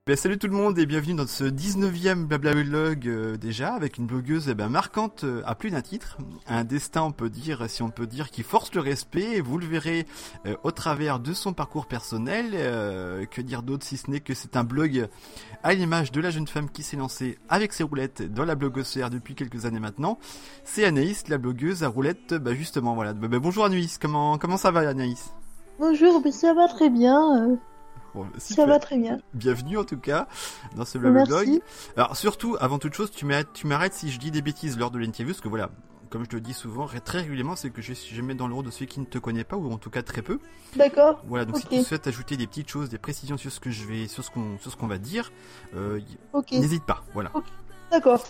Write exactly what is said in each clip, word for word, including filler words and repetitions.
Ben, salut tout le monde et bienvenue dans ce dix-neuvième Blablablog euh, déjà, avec une blogueuse eh ben, marquante euh, à plus d'un titre. Un destin, on peut dire, si on peut dire, qui force le respect, et vous le verrez euh, au travers de son parcours personnel. Euh, que dire d'autre si ce n'est que c'est un blog à l'image de la jeune femme qui s'est lancée avec ses roulettes dans la blogosphère depuis quelques années maintenant. C'est Anaïs, la blogueuse à roulettes, bah justement, voilà. Ben, ben, bonjour Anaïs, comment, comment ça va Anaïs? Bonjour, ben ça va très bien. euh, Bon, Ça va très bien. Bienvenue en tout cas dans ce blog. Merci. Alors surtout, avant toute chose, tu m'arrêtes, tu m'arrêtes si je dis des bêtises lors de l'interview, parce que voilà, comme je te le dis souvent, ré- très régulièrement, c'est que je, je mets dans le rôle de celui qui ne te connaît pas, ou en tout cas très peu. D'accord. Voilà, donc Ok. si tu souhaites ajouter des petites choses, des précisions sur ce que je vais, sur ce qu'on, sur ce qu'on va dire, euh, y- Ok. n'hésite pas. Voilà. D'accord.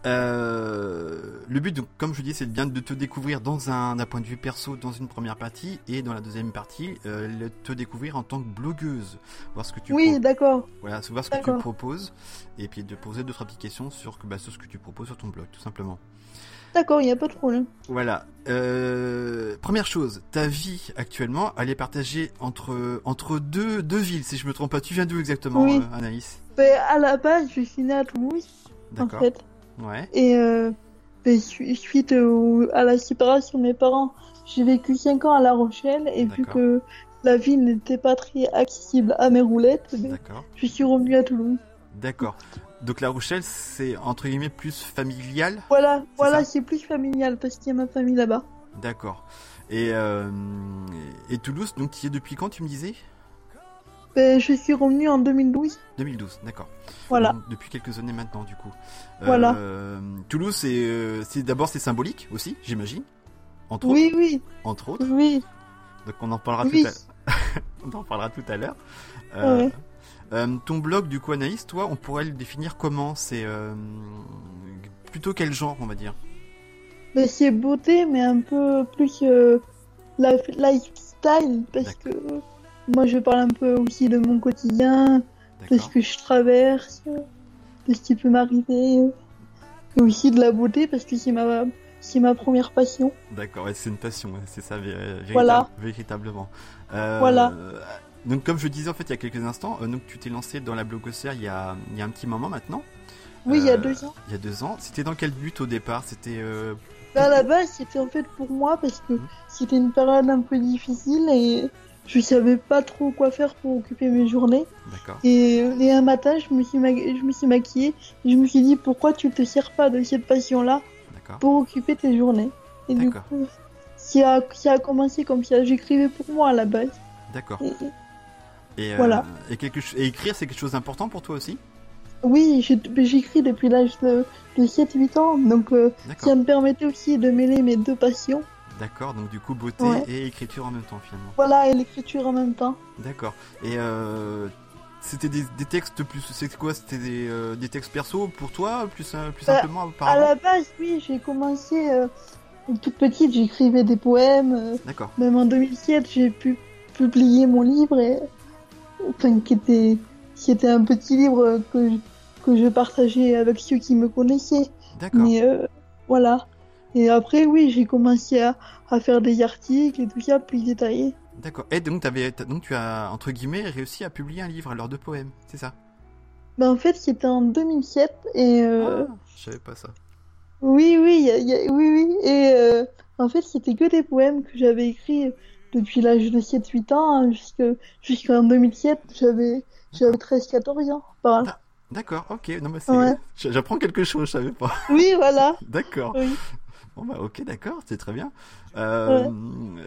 Euh, le but, donc, comme je dis, c'est bien de te découvrir dans un, d'un point de vue perso dans une première partie, et dans la deuxième partie, euh, le- te découvrir en tant que blogueuse, voir ce que tu Oui, pro- d'accord. voilà, voir ce que tu D'accord. proposes, et puis de poser deux trois petites questions sur, bah, sur ce que tu proposes sur ton blog, tout simplement. D'accord, il n'y a pas de problème. Voilà. Euh, première chose, ta vie actuellement, elle est partagée entre entre deux deux villes, si je me trompe pas. Tu viens d'où exactement, Oui. euh, Anaïs? Ben, à la base, je suis née à Toulouse, en D'accord. fait. Ouais. Et euh, ben, su- suite au- à la séparation de mes parents, j'ai vécu cinq ans à La Rochelle. Et vu D'accord. que la ville n'était pas très accessible à mes roulettes, ben, D'accord. je suis revenue à Toulouse. D'accord. Donc La Rochelle, c'est entre guillemets plus familial. Voilà, voilà, ça c'est plus familial parce qu'il y a ma famille là-bas. D'accord. Et euh, et Toulouse, donc tu y es depuis quand, tu me disais? Ben, je suis revenue en deux mille douze. deux mille douze, d'accord. Voilà. Donc, depuis quelques années maintenant, du coup. Voilà. Euh, Toulouse, c'est, euh, c'est d'abord c'est symbolique aussi, j'imagine. Entre autres. Oui, oui, Entre autres. oui, Donc on en parlera oui. tout à on en parlera tout à l'heure. Euh, Ouais. euh, ton blog, du coup, Anaïs, toi, on pourrait le définir comment? C'est euh, plutôt quel genre, on va dire? Ben, c'est beauté, mais un peu plus euh, life- lifestyle, parce que moi je parle un peu aussi de mon quotidien, de ce D'accord. que je traverse, de ce qui peut m'arriver, euh, et aussi de la beauté, parce que c'est ma, c'est ma première passion. D'accord, ouais, c'est une passion, ouais, c'est ça, vé- véritable- Voilà. véritablement. Euh, Voilà. Donc, comme je disais en fait il y a quelques instants, euh, donc tu t'es lancé dans la blogosphère il y a, il y a un petit moment maintenant. Oui, il y a Euh, deux ans. Il y a deux ans. C'était dans quel but au départ? C'était euh, Ben, à la base, c'était en fait pour moi, parce que Mhm. c'était une période un peu difficile et je savais pas trop quoi faire pour occuper mes journées. d'accord. Et, et un matin, je me suis, ma- je me suis maquillée et je me suis dit pourquoi tu te sers pas de cette passion-là D'accord. pour occuper tes journées. Et du D'accord. coup, ça a, ça a commencé comme ça. J'écrivais pour moi à la base. D'accord. Et- Et, euh, Voilà. et, quelque ch- et écrire, c'est quelque chose d'important pour toi aussi? oui, j'ai- j'écris depuis l'âge de, de sept huit ans, donc euh, D'accord. ça me permettait aussi de mêler mes deux passions. D'accord, donc du coup beauté Ouais. et écriture en même temps finalement. Voilà, et l'écriture en même temps. D'accord. Et euh, c'était des, des textes plus, c'était quoi? C'était des, euh, des textes perso pour toi, plus, euh, plus Bah, simplement À auparavant? la base, oui, j'ai commencé euh, toute petite, j'écrivais des poèmes. euh, D'accord. Même en deux mille sept, j'ai pu publier mon livre, et, enfin, qui était, qui était un petit livre que, je- que je partageais avec ceux qui me connaissaient. D'accord. Mais euh, voilà. Et après, oui, j'ai commencé à, à faire des articles et tout ça plus détaillés. D'accord. Et donc, t'avais, t'as- donc tu as, entre guillemets, réussi à publier un livre alors de poèmes, c'est ça? Ben, en fait, c'était en deux mille sept et euh, Ah, je savais pas ça. oui, oui, il y a- il y a- oui, oui. Et euh, en fait, c'était que des poèmes que j'avais écrits depuis l'âge de sept huit ans hein, jusque, jusqu'en deux mille sept. J'avais, j'avais treize quatorze ans. Par là. D'accord, ok. Non, mais c'est, Ouais. j'apprends quelque chose, je savais pas. Oui, voilà. D'accord. Oui. Bon bah ok, d'accord, c'est très bien. Euh, Ouais.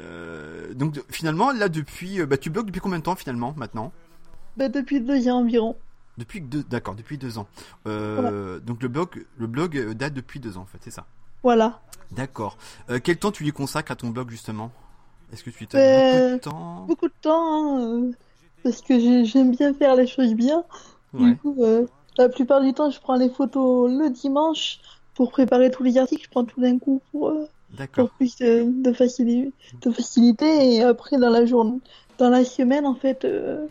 euh, donc de- finalement là depuis, euh, bah tu blogues depuis combien de temps finalement maintenant? Ben, depuis deux ans environ. Depuis deux, d'accord, depuis deux ans. Euh, Donc le blog, le blog euh, date depuis deux ans en fait, c'est ça. Voilà. D'accord. Euh, quel temps tu lui consacres à ton blog justement? Est-ce que tu as Euh, beaucoup de temps? Beaucoup de temps, hein, euh, parce que j'ai- j'aime bien faire les choses bien. Ouais. Du coup, euh, la plupart du temps, je prends les photos le dimanche pour préparer tous les articles. Je prends tout d'un coup pour, euh, D'accord. pour plus de, de, facili- de facilité. Et après, dans la journée, dans la semaine, en fait, euh,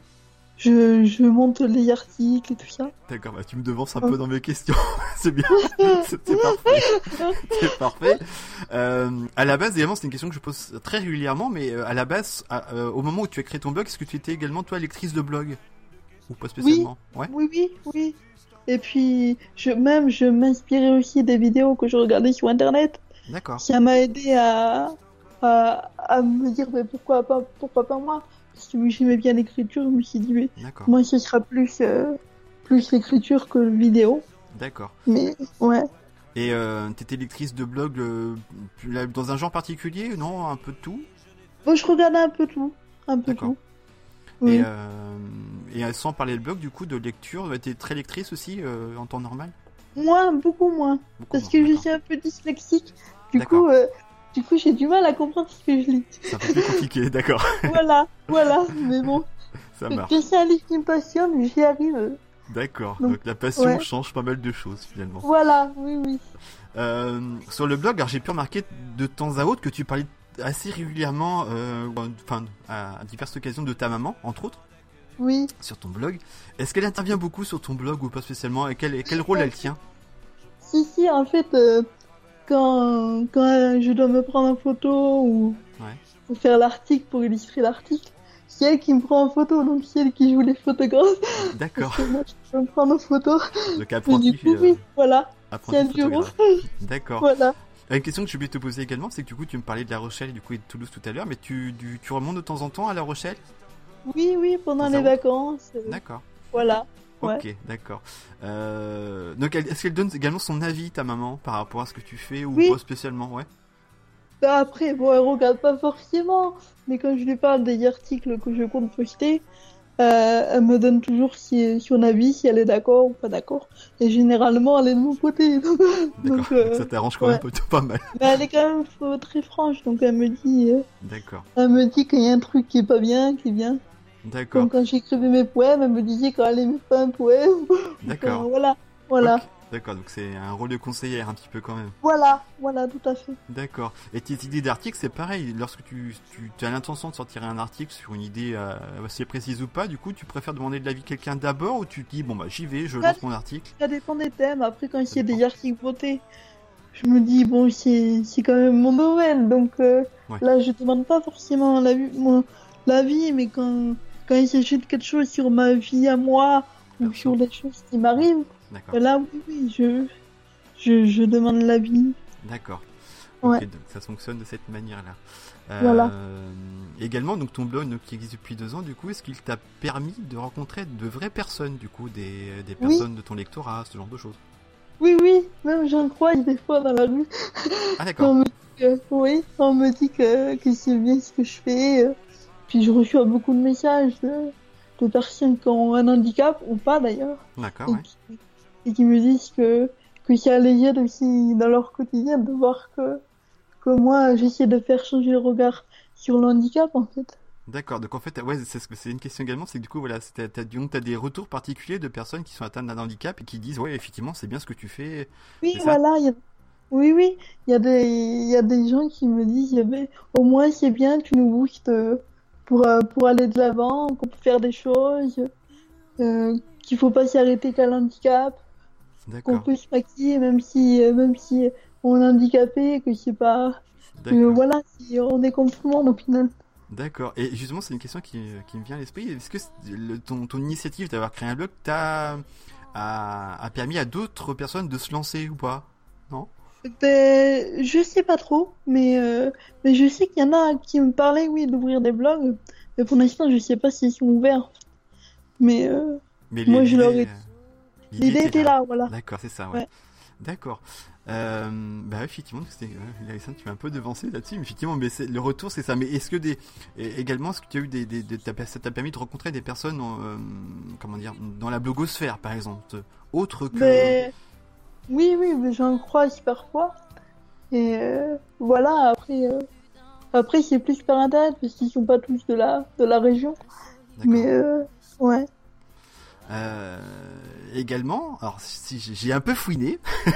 je, je monte les articles et tout ça. D'accord, bah tu me devances un peu dans mes questions. C'est bien. C'est c'est parfait. C'est parfait. Euh, à la base, également, c'est une question que je pose très régulièrement, mais euh, à la base, à- euh, au moment où tu as créé ton blog, est-ce que tu étais également toi lectrice de blog? ou pas Oui, spécialement? Ouais. oui, oui, oui. Et puis, je, même, je m'inspirais aussi des vidéos que je regardais sur Internet. D'accord. Ça m'a aidé à, à, à me dire, mais pourquoi pas, pourquoi pas moi? Parce que j'aimais bien l'écriture, je me suis dit, mais D'accord. moi, ce sera plus, euh, plus l'écriture que le vidéo. D'accord. Mais, ouais. Et euh, t'étais lectrice de blog euh, dans un genre particulier? Non, un peu de tout? Bon, je regardais un peu tout. Un peu D'accord. tout. Oui. Et, euh, et sans parler de blog, du coup, de lecture, t'es très lectrice aussi euh, en temps normal? Moins, beaucoup moins. Beaucoup Parce moins, que je d'accord. suis un peu dyslexique. Du D'accord. coup, euh, du coup, j'ai du mal à comprendre ce que je lis. C'est un peu plus compliqué, d'accord. Voilà, voilà. Mais bon, Ça que marche. que c'est un livre qui me passionne, j'y arrive. D'accord. Donc, Donc la passion ouais. change pas mal de choses finalement. Voilà, oui, oui. Euh, sur le blog, alors j'ai pu remarquer de temps à autre que tu parlais assez régulièrement, euh, enfin à diverses occasions, de ta maman, entre autres, Oui. sur ton blog. Est-ce qu'elle intervient beaucoup sur ton blog ou pas spécialement? Et quel, et quel rôle elle tient? Si, si, en fait, euh, quand, quand je dois me prendre en photo ou Ouais. faire l'article pour illustrer l'article, c'est elle qui me prend en photo, donc c'est elle qui joue les photographes. D'accord. Parce que moi, je peux me prendre en photo. Donc Mais apprenti, du coup, oui, euh, voilà. C'est apprenti un duo. photographe. D'accord. Voilà. Une question que je voulais te poser également, c'est que du coup tu me parlais de La Rochelle et du coup et de Toulouse tout à l'heure, mais tu, tu, tu remontes de temps en temps à La Rochelle? Oui, oui, pendant Dans les un- vacances. euh, D'accord. Voilà. Ouais. Ok, d'accord. Euh, donc, elle- est-ce qu'elle donne également son avis, ta maman, par rapport à ce que tu fais ou Oui. pas spécialement? Ouais. Bah après, bon, elle regarde pas forcément, mais quand je lui parle des articles que je compte poster, euh, elle me donne toujours si, son avis, si elle est d'accord ou pas d'accord. Et généralement, elle est de mon côté. Donc, D'accord. donc, euh, Ça t'arrange quand ouais. même plutôt pas mal. Mais elle est quand même euh, très franche, donc elle me dit, euh, D'accord. elle me dit qu'il y a un truc qui est pas bien, qui est bien. D'accord. Comme quand j'écrivais mes poèmes, elle me disait quand elle aimait pas un poème. D'accord. Enfin, voilà, voilà, Ok. D'accord. Donc c'est un rôle de conseillère un petit peu quand même. voilà, voilà, tout à fait. D'accord. Et tes idées d'articles, c'est pareil. Lorsque tu, tu, tu as l'intention de sortir un article sur une idée euh, assez précise ou pas, du coup, tu préfères demander de l'avis de quelqu'un d'abord ou tu te dis bon bah j'y vais, je Ça, lance mon article. ça dépend des thèmes. Après, quand Ça il y a des dépend. articles beauté, je me dis, bon, c'est, c'est quand même mon domaine, donc euh, Ouais. là, je demande pas forcément l'avis, mon, l'avis, mais quand, quand il s'agit de quelque chose sur ma vie à moi, ou Perso. sur des choses qui m'arrivent, D'accord. là, oui, oui, je, je, je demande l'avis. D'accord. Ouais. Ok, donc ça fonctionne de cette manière-là. Euh, Voilà. Également, donc ton blog donc, qui existe depuis deux ans, du coup, est-ce qu'il t'a permis de rencontrer de vraies personnes, du coup, des, des Oui. personnes de ton lectorat, ce genre de choses? Oui, oui, même j'en croise des fois dans la rue. Ah On d'accord. me dit que, oui, on me dit que, que c'est bien ce que je fais. euh. Puis je reçois beaucoup de messages de, de personnes qui ont un handicap, ou pas d'ailleurs, D'accord, et ouais. qui, et qui me disent que, que ça les aide aussi dans leur quotidien de voir que, que moi j'essaie de faire changer le regard sur le handicap en fait. D'accord. Donc en fait, ouais, c'est ce que c'est une question également, c'est que du coup, voilà, c'est- t'as, donc t'as des retours particuliers de personnes qui sont atteintes d'un handicap et qui disent, ouais, effectivement, c'est bien ce que tu fais, Oui, c'est ça? voilà, il y a... oui, oui, il y a des, il y a des gens qui me disent, eh ben, au moins c'est bien, tu nous boostes euh, pour, euh, pour aller de l'avant, qu'on peut faire des choses, euh, qu'il faut pas s'arrêter qu'à l'handicap, qu'on D'accord. peut se maquiller même si, euh, même si on est handicapé, que c'est pas, que D'accord. voilà, si on est comme tout le monde au final. D'accord. Et justement, c'est une question qui, qui me vient à l'esprit. Est-ce que c'est- le- ton, ton initiative d'avoir créé un blog t'a a, a permis à d'autres personnes de se lancer ou pas? Non? Ben, je sais pas trop, mais, euh, mais je sais qu'il y en a qui me parlaient, oui, d'ouvrir des blogs, mais pour l'instant, je sais pas s'ils sont ouverts. Mais euh, Mais moi, je leur l'idée, ai... euh, L'idée était là, voilà. D'accord, c'est ça, ouais. Ouais. D'accord. Euh, bah effectivement, c'était, euh, Alexandre, tu m'as un peu devancé là-dessus, mais effectivement, mais c'est, le retour c'est ça. Mais est-ce que des, et également, est-ce que tu as eu des, des, des t'as- ça t'a permis de rencontrer des personnes, en, euh, comment dire, dans la blogosphère, par exemple, autre que, Ben, oui, oui, mais j'en croise parfois. Et euh, voilà, après, euh, après c'est plus par internet, parce qu'ils sont pas tous de la, de la région. d'accord. Mais euh, ouais. Euh, également, alors si j'ai j'ai un peu fouiné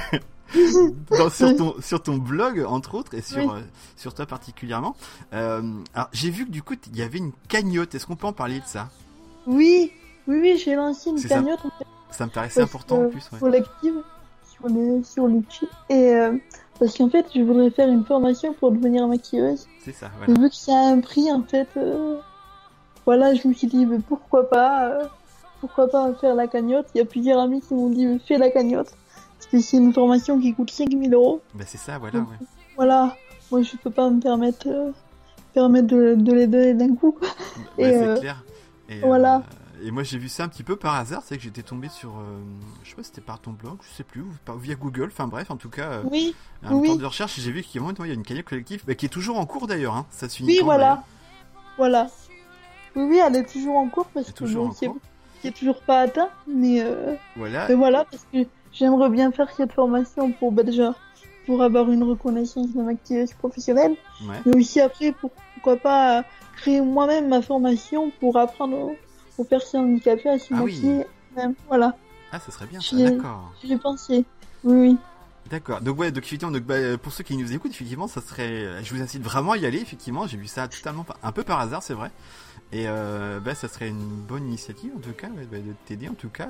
dans, sur ton sur ton blog entre autres et sur Oui. euh, sur toi particulièrement. Euh, alors j'ai vu que du coup il y avait une cagnotte. Est-ce qu'on peut en parler de ça? Oui, oui, oui, j'ai lancé une C'est ça. cagnotte en fait, Ça me paraissait parce important en que- plus. Ouais. collective sur les, sur l'outil. Et euh, parce qu'en fait, je voudrais faire une formation pour devenir maquilleuse. C'est ça. Et Voilà. vu que ça a un prix, en fait, euh, voilà, je me suis dit, mais pourquoi pas, euh, pourquoi pas faire la cagnotte. Il y a plusieurs amis qui m'ont dit fais la cagnotte. Parce que c'est une formation qui coûte cinq mille euros. Bah c'est ça, voilà, Donc, ouais. voilà, moi je peux pas me permettre, euh, permettre de, de les donner d'un coup. Bah, Et c'est euh, clair. Et, voilà. euh, et moi j'ai vu ça un petit peu par hasard, c'est que j'étais tombé sur, euh, je sais pas si c'était par ton blog, je sais plus, ou par, via Google, enfin bref, en tout cas, euh, Oui, un temps oui, de recherche, et j'ai vu qu'il y a il y a une cagnotte collective, bah, qui est toujours en cours d'ailleurs, hein. Ça se finit oui, quand d'ailleurs? voilà, voilà. Oui, oui, elle est toujours en cours parce C'est que toujours bon, en c'est cours. c'est toujours pas atteint, mais, euh, Voilà. mais voilà, parce que j'aimerais bien faire cette formation pour, bah, déjà, pour avoir une reconnaissance de ma activité professionnelle, Ouais. mais aussi après, pour, pourquoi pas euh, créer moi-même ma formation pour apprendre aux, aux personnes handicapées à se Ah oui. maquiller même. Voilà, Ah, ça serait bien ça, j'y ai, d'accord. j'y ai pensé. Oui, oui. D'accord. Donc ouais, donc effectivement, donc, bah, pour ceux qui nous écoutent, effectivement, ça serait, je vous incite vraiment à y aller. Effectivement, j'ai vu ça totalement, par- un peu par hasard, c'est vrai. Et euh, bah, ça serait une bonne initiative en tout cas, ouais, bah, de t'aider en tout cas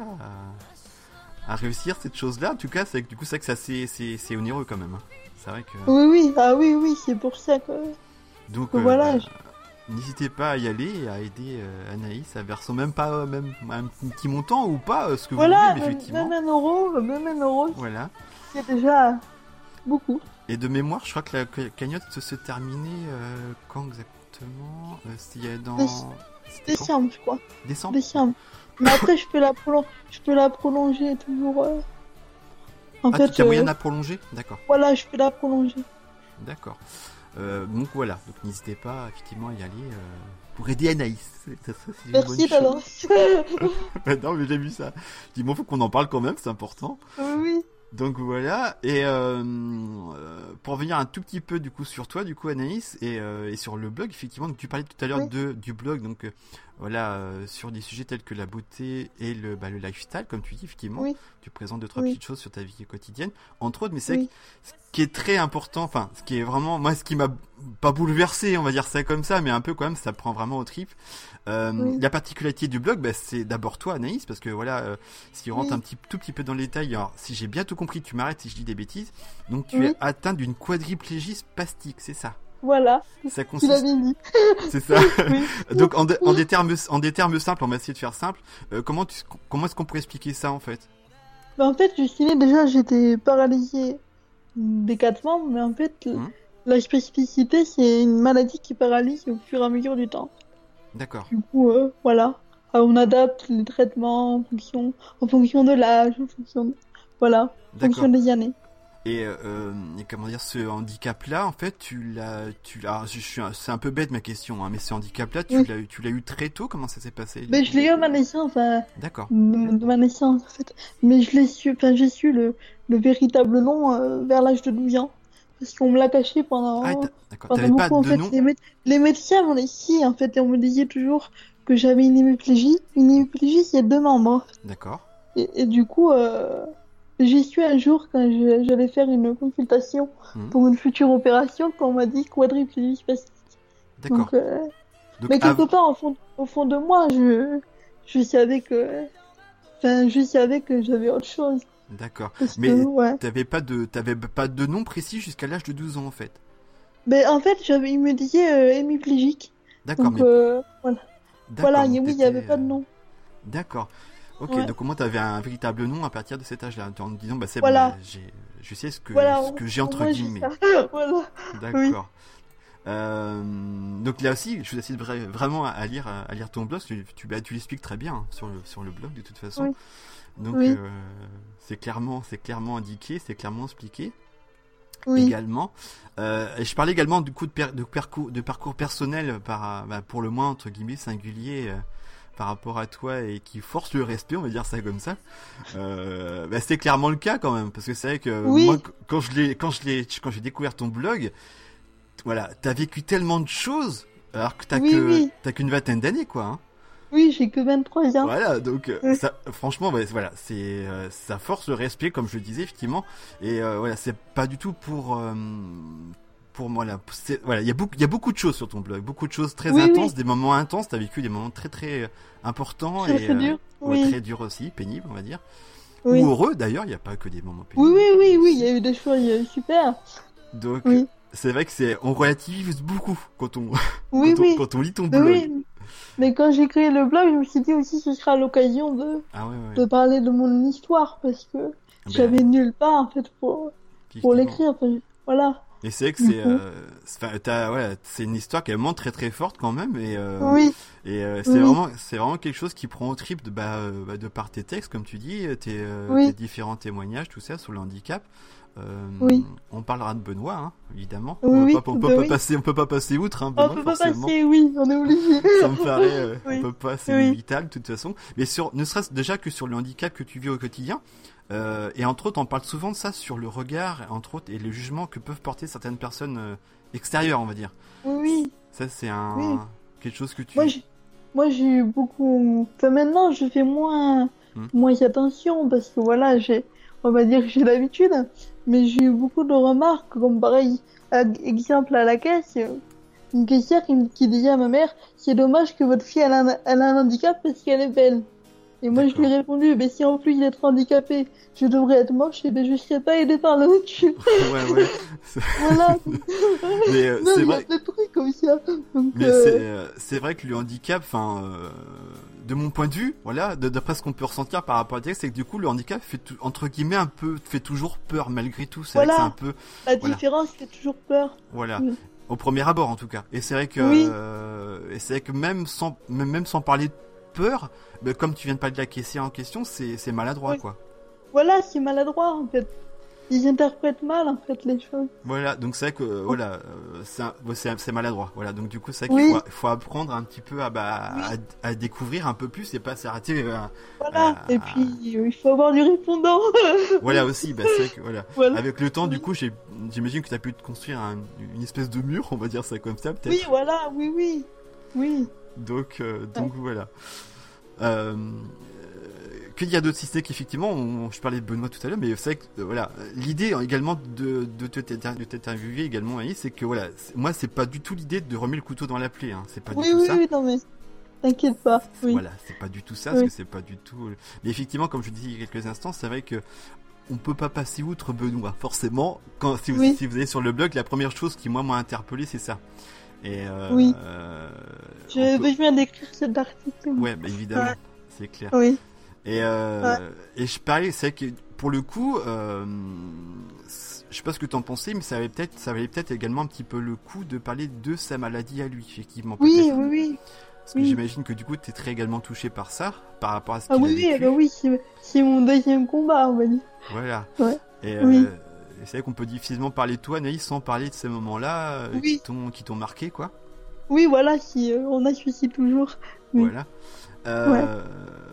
à, à réussir cette chose-là. En tout cas, c'est que du coup, c'est vrai que ça c'est c'est c'est onéreux quand même, hein. C'est vrai que Oui, oui, ah oui, oui, c'est pour ça que, donc que euh, voilà. bah, je- n'hésitez pas à y aller et à aider euh, Anaïs à verser même pas euh, même un petit montant ou pas euh, ce que vous Voilà, voulez, mais même effectivement, même un euro, même un euro, voilà. c'est déjà beaucoup. Et de mémoire, je crois que la ca- cagnotte se terminait euh, quand exactement? Euh, C'était dans Déce- c'était quand? Décembre, je crois. Décembre? Décembre. Mais après, je peux la prolon- je peux la prolonger toujours. euh. En Ah, tu fait, as moyen euh, de la prolonger? D'accord, voilà, je peux la prolonger. d'accord. Euh, donc voilà, donc n'hésitez pas effectivement à y aller euh, pour aider Anaïs. C'est- Ça, ça, c'est une bonne Merci chose. d'avance. Bah non, mais j'ai vu ça. Je dis bon, faut qu'on en parle quand même, c'est important. Oui, oui, Donc voilà, et euh, euh, pour revenir un tout petit peu du coup sur toi, du coup Anaïs, et, euh, et sur le blog, effectivement, donc tu parlais tout à l'heure oui, de du blog, donc euh, voilà, euh, sur des sujets tels que la beauté et le, bah, le lifestyle, comme tu dis, effectivement, oui, tu présentes deux trois oui, petites choses sur ta vie quotidienne, entre autres, mais c'est vrai oui, que ce qui est très important, enfin, ce qui est vraiment, moi, ce qui m'a pas bouleversé, on va dire ça comme ça, mais un peu quand même, ça prend vraiment au trip. Euh, oui, la particularité du blog, bah, c'est d'abord toi, Anaïs, parce que voilà, euh, si on rentre un oui, petit, tout petit peu dans le détail, alors si j'ai bien tout compris, tu m'arrêtes si je dis des bêtises. Donc tu es oui, atteint d'une quadriplégie spastique, c'est ça. voilà. Ça Tu consiste, l'avais dit. c'est ça. Oui. Donc en, de- en des termes, en des termes simples, on va essayer de faire simple. Euh, comment tu, comment est-ce qu'on pourrait expliquer ça en fait? Bah, en fait, je suis née, déjà, j'étais paralysée des quatre membres, mais en fait, l- Hum. la spécificité, c'est une maladie qui paralyse au fur et à mesure du temps. D'accord, Du coup, euh, voilà. Euh, on adapte les traitements en fonction, en fonction de l'âge, en fonction de... voilà, en fonction d'accord. des années. Et, euh, et comment dire, ce handicap-là, en fait, tu l'as, tu l'as. Je suis, un- c'est un peu bête ma question, hein, mais ce handicap-là, tu Oui. l'as, eu- tu l'as eu très tôt. Comment ça s'est passé du Mais coup? je l'ai eu à ma naissance, hein, D'accord. de, de ma naissance, en fait. Mais je l'ai su, enfin, j'ai su le, le véritable nom euh, vers l'âge de douze ans. Parce qu'on me l'a caché Ah, et pendant, t'as- d'accord. pendant T'avais pas beaucoup, en de fait. nom? Les, mé- les médecins m'ont dit si, en fait, et on me disait toujours que j'avais une hémiplégie. Une hémiplégie, c'est deux membres. D'accord. Et, et du coup, euh, j'y suis un jour quand je- j'allais faire une consultation Hum. pour une future opération, quand on m'a dit quadriplégie spastique. D'accord. Donc, euh, Donc, mais quelque av- part, au fond, au fond de moi, je, je savais que, enfin, je savais que j'avais autre chose. d'accord. Parce que, Mais ouais. t'avais pas de, t'avais pas de nom précis jusqu'à l'âge de douze ans en fait. Mais en fait, j'avais, il me disait euh, hémiplégique. D'accord, Donc, mais euh, voilà. Voilà, d'accord. y- Donc oui, il n'y t'étais, avait pas euh, de nom. d'accord. Ok. Ouais. Donc au moins t'avais un véritable nom à partir de cet âge-là, en te disant bah c'est bon, bah, Voilà. j'ai, je sais ce que, Voilà, ce au, que j'ai au entre moins j'ai guillemets. ça. Voilà. Oui. D'accord. Euh, donc là aussi, je vous incite vra- vraiment à, à lire, à lire ton blog. Tu, tu, bah, tu l'expliques très bien hein, sur le, sur le blog de toute façon. Oui. Donc Oui. euh, c'est clairement, c'est clairement indiqué, c'est clairement expliqué. Oui. Également. Euh, et je parlais également du coup de, per- de, parcours, de parcours personnel par, bah, pour le moins entre guillemets singulier euh, par rapport à toi et qui force le respect, on va dire ça comme ça. Euh, bah, c'est clairement le cas quand même parce que c'est vrai que Oui. moi quand je l'ai, quand je l'ai, quand j'ai découvert ton blog, voilà, t'as vécu tellement de choses alors que t'as Oui, que oui. t'as qu'une vingtaine d'années quoi. Hein. Oui, j'ai que vingt-trois ans. Voilà, donc euh, Oui. ça, franchement, ouais, voilà, c'est euh, ça force le respect, comme je le disais effectivement, et euh, voilà, c'est pas du tout pour euh, pour moi là, c'est- voilà, il y a beaucoup, il y a beaucoup de choses sur ton blog, beaucoup de choses très Oui, intenses, oui. des moments intenses, t'as vécu des moments très très euh, importants Très, et très euh, dur. ouais, Oui. très durs aussi, pénibles, on va dire, Oui. ou heureux d'ailleurs, il n'y a pas que des moments Oui, pénibles. oui, oui, oui, il y a eu des choses euh, super. Donc Oui. c'est vrai que c'est, on relativise beaucoup quand on Oui, quand on oui. quand on lit ton Mais blog. oui. Mais quand j'ai créé le blog, je me suis dit aussi ce sera l'occasion de, Ah ouais, ouais, de ouais. parler de mon histoire parce que Ben, j'avais nulle part en fait pour, pour effectivement. l'écrire. Enfin, voilà. Et c'est vrai que Du c'est, coup. euh, c'est, enfin, t'as- ouais, c'est une histoire qui est vraiment très très forte quand même, et, euh, Oui, et euh, c'est oui, vraiment, c'est vraiment quelque chose qui prend au trip de, bah, euh, bah, de par tes textes, comme tu dis, tes, euh, tes oui, différents témoignages, tout ça sur le handicap. Euh, oui, on parlera de Benoît, hein, évidemment. oui, On peut oui, pas, on peut bah pas oui. passer, on peut pas passer outre, hein, On Benoît, peut pas forcément. passer, oui, on est obligé. Ça me paraît, euh, on Oui, peut pas, c'est oui, vital de toute façon. Mais sur, ne serait-ce déjà que sur le handicap que tu vis au quotidien, euh, et entre autres, on parle souvent de ça sur le regard, entre autres, et le jugement que peuvent porter certaines personnes euh, extérieures, on va dire. oui, Ça, c'est oui. un quelque chose que Moi, tu. j'ai, moi, j'ai eu beaucoup. Enfin, maintenant, je fais moins, Hmm. moins attention parce que voilà, j'ai, on va dire que j'ai l'habitude. Mais j'ai eu beaucoup de remarques, comme pareil, à- exemple à la caisse, euh, une caissière qui, me- qui disait à ma mère, c'est dommage que votre fille elle a un, elle a un handicap parce qu'elle est belle. Et moi, je lui D'accord. ai répondu, mais si en plus d'être handicapée, je devrais être moche, et ben je serais pas aidée par la nature. Ouais, ouais. C'est- Voilà. Mais euh, Non, c'est il y a vrai. plein de trucs comme ça. Donc, Mais c'est euh, euh, c'est vrai que le handicap, enfin, euh, de mon point de vue, voilà, de- d'après ce qu'on peut ressentir par rapport à texte, c'est que du coup, le handicap fait tout- entre guillemets un peu, fait toujours peur malgré tout. C'est vrai que c'est un voilà. peu, La voilà, différence fait toujours peur. voilà. Oui. Au premier abord, en tout cas. Et c'est vrai que, Oui, euh, et c'est vrai que même sans, même, même sans parler de peur, ben, comme tu viens de parler de la caissière en question, c'est, c'est maladroit, oui. quoi. Voilà, c'est maladroit en fait. Ils interprètent mal en fait les choses. Voilà, donc c'est vrai que, euh, voilà, euh, c'est, un- ouais, c'est, c'est maladroit. Voilà, donc du coup, c'est vrai qu'il faut, Oui, faut apprendre un petit peu à, bah, oui, à, à découvrir un peu plus et pas s'arrêter à, voilà. Et puis, à- euh, il faut avoir du répondant. voilà aussi, bah, c'est vrai que, voilà. Voilà. Avec le temps, du Oui, coup, j'ai, j'imagine que tu as pu te construire un- une espèce de mur, on va dire ça comme ça, oui, peut-être. voilà, oui, oui. Oui. Donc, euh, Ouais. donc voilà. Euh, que dire d'autre si ce n'est qu'effectivement, on- je parlais de Benoît tout à l'heure, mais c'est vrai que euh, voilà, l'idée également de, de, te- de t'interviewer également, Alice, c'est que voilà, c'est- moi c'est pas du tout l'idée de remettre le couteau dans la plaie, hein, c'est pas du Oui, tout oui, ça. oui, non mais t'inquiète pas. C'est- Oui, Voilà, c'est pas du tout ça, parce que oui. c'est pas du tout. Mais effectivement, comme je disais il y a quelques instants, c'est vrai que on peut pas passer outre Benoît, forcément. Quand si vous, Oui, si vous allez sur le blog, la première chose qui moi m'a interpellé, c'est ça. Et euh, oui. euh, Je, on peut, je viens d'écrire cet article. ouais, bah, évidemment, Ouais. c'est clair. Oui, Et, ouais. euh, et je parlais, c'est que pour le coup, euh, je sais pas ce que t'en pensais, mais ça avait peut-être, ça valait peut-être également un petit peu le coup de parler de sa maladie à lui, effectivement, Oui, peut-être. oui, oui, Parce que oui. j'imagine que du coup, t'es très également touché par ça, par rapport à ce Ah qu'il a oui, oui, eh ben vécu. oui, c'est c'est mon deuxième combat, on va dire. Voilà. Ouais. Et, Oui, euh, et c'est vrai qu'on peut difficilement parler de toi, Naïs, sans parler de ces moments-là euh, qui oui, t'ont, qui t'ont marqué, quoi. oui, voilà, si euh, on a celui-ci toujours. Oui, Voilà. ouais, Euh,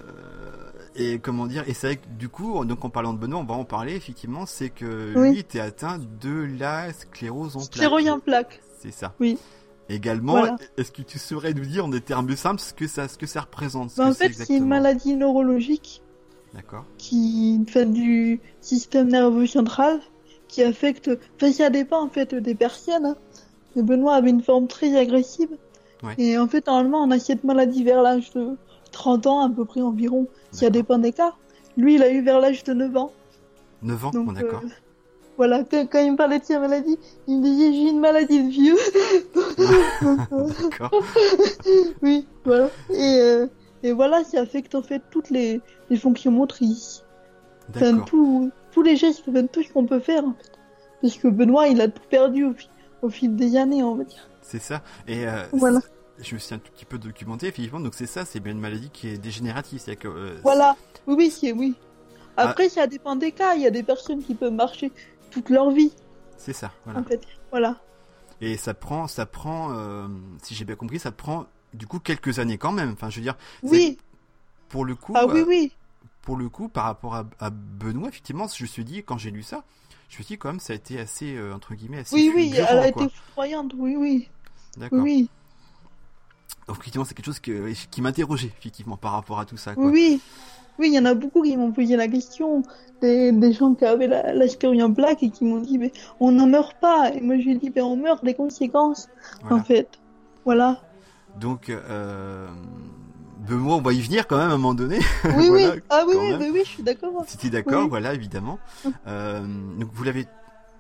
et comment dire, et c'est vrai que du coup, donc en parlant de Benoît, on va en parler effectivement, c'est que lui oui. était atteint de la sclérose en Stéroïde plaques. en plaque. C'est ça. Oui, Également, voilà. est-ce que tu saurais nous dire en des termes simples ce que ça, ce que ça représente, ce Ben, que en c'est fait, c'est une exactement? maladie neurologique D'accord. qui fait du système nerveux central qui affecte. Enfin, ça dépend en fait des personnes. Hein. Mais Benoît avait une forme très agressive. Ouais. Et en fait, normalement, on a cette maladie vers l'âge de trente ans, à peu près environ. Ça D'accord. dépend des cas. Lui, il a eu vers l'âge de neuf ans. neuf ans, Donc, bon, d'accord. euh, voilà, quand, quand il me parlait de sa maladie, il me disait j'ai une maladie de vieux. Donc, euh, D'accord. oui, voilà. Et, euh, et voilà, ça affecte en fait toutes les, les fonctions motrices. Enfin, D'accord. tout, tous les gestes, enfin, tout ce qu'on peut faire en fait. Parce que Benoît, il a tout perdu au, fi- au fil des années, on va dire. C'est ça. Et euh, Voilà. je me suis un tout petit peu documenté, effectivement, donc c'est ça, c'est bien une maladie qui est dégénérative. C'est-à-dire que, euh, Voilà. Oui, oui, c'est oui. ah, Après, ça dépend des cas. Il y a des personnes qui peuvent marcher toute leur vie, c'est ça, en voilà. fait. Voilà. Et ça prend, ça prend, euh, si j'ai bien compris, ça prend du coup quelques années quand même. Enfin, je veux dire, c'est Oui. pour le coup, Ah oui, euh, oui. pour le coup, par rapport à, à Benoît, effectivement, je me suis dit, quand j'ai lu ça, je me suis dit quand même, ça a été assez, euh, entre guillemets, assez Oui, oui, elle fulgurant, a quoi. été foudroyante. Oui, oui. Oui, D'accord. oui. Donc, effectivement, c'est quelque chose que, qui m'interrogeait, effectivement, par rapport à tout ça, Oui, quoi. oui. Oui, il y en a beaucoup qui m'ont posé la question. Des, des gens qui avaient la, la stéroïde en plaque et qui m'ont dit, mais on n'en meurt pas. Et moi, je lui ai dit, ben, on meurt des conséquences, en Voilà. fait. Voilà. Donc, euh, Benoît, on va y venir quand même à un moment donné. Oui, Voilà, oui. Ah oui, quand oui, même. oui, oui, je suis d'accord. Si tu es d'accord, Oui. voilà, évidemment. Euh, donc, vous l'avez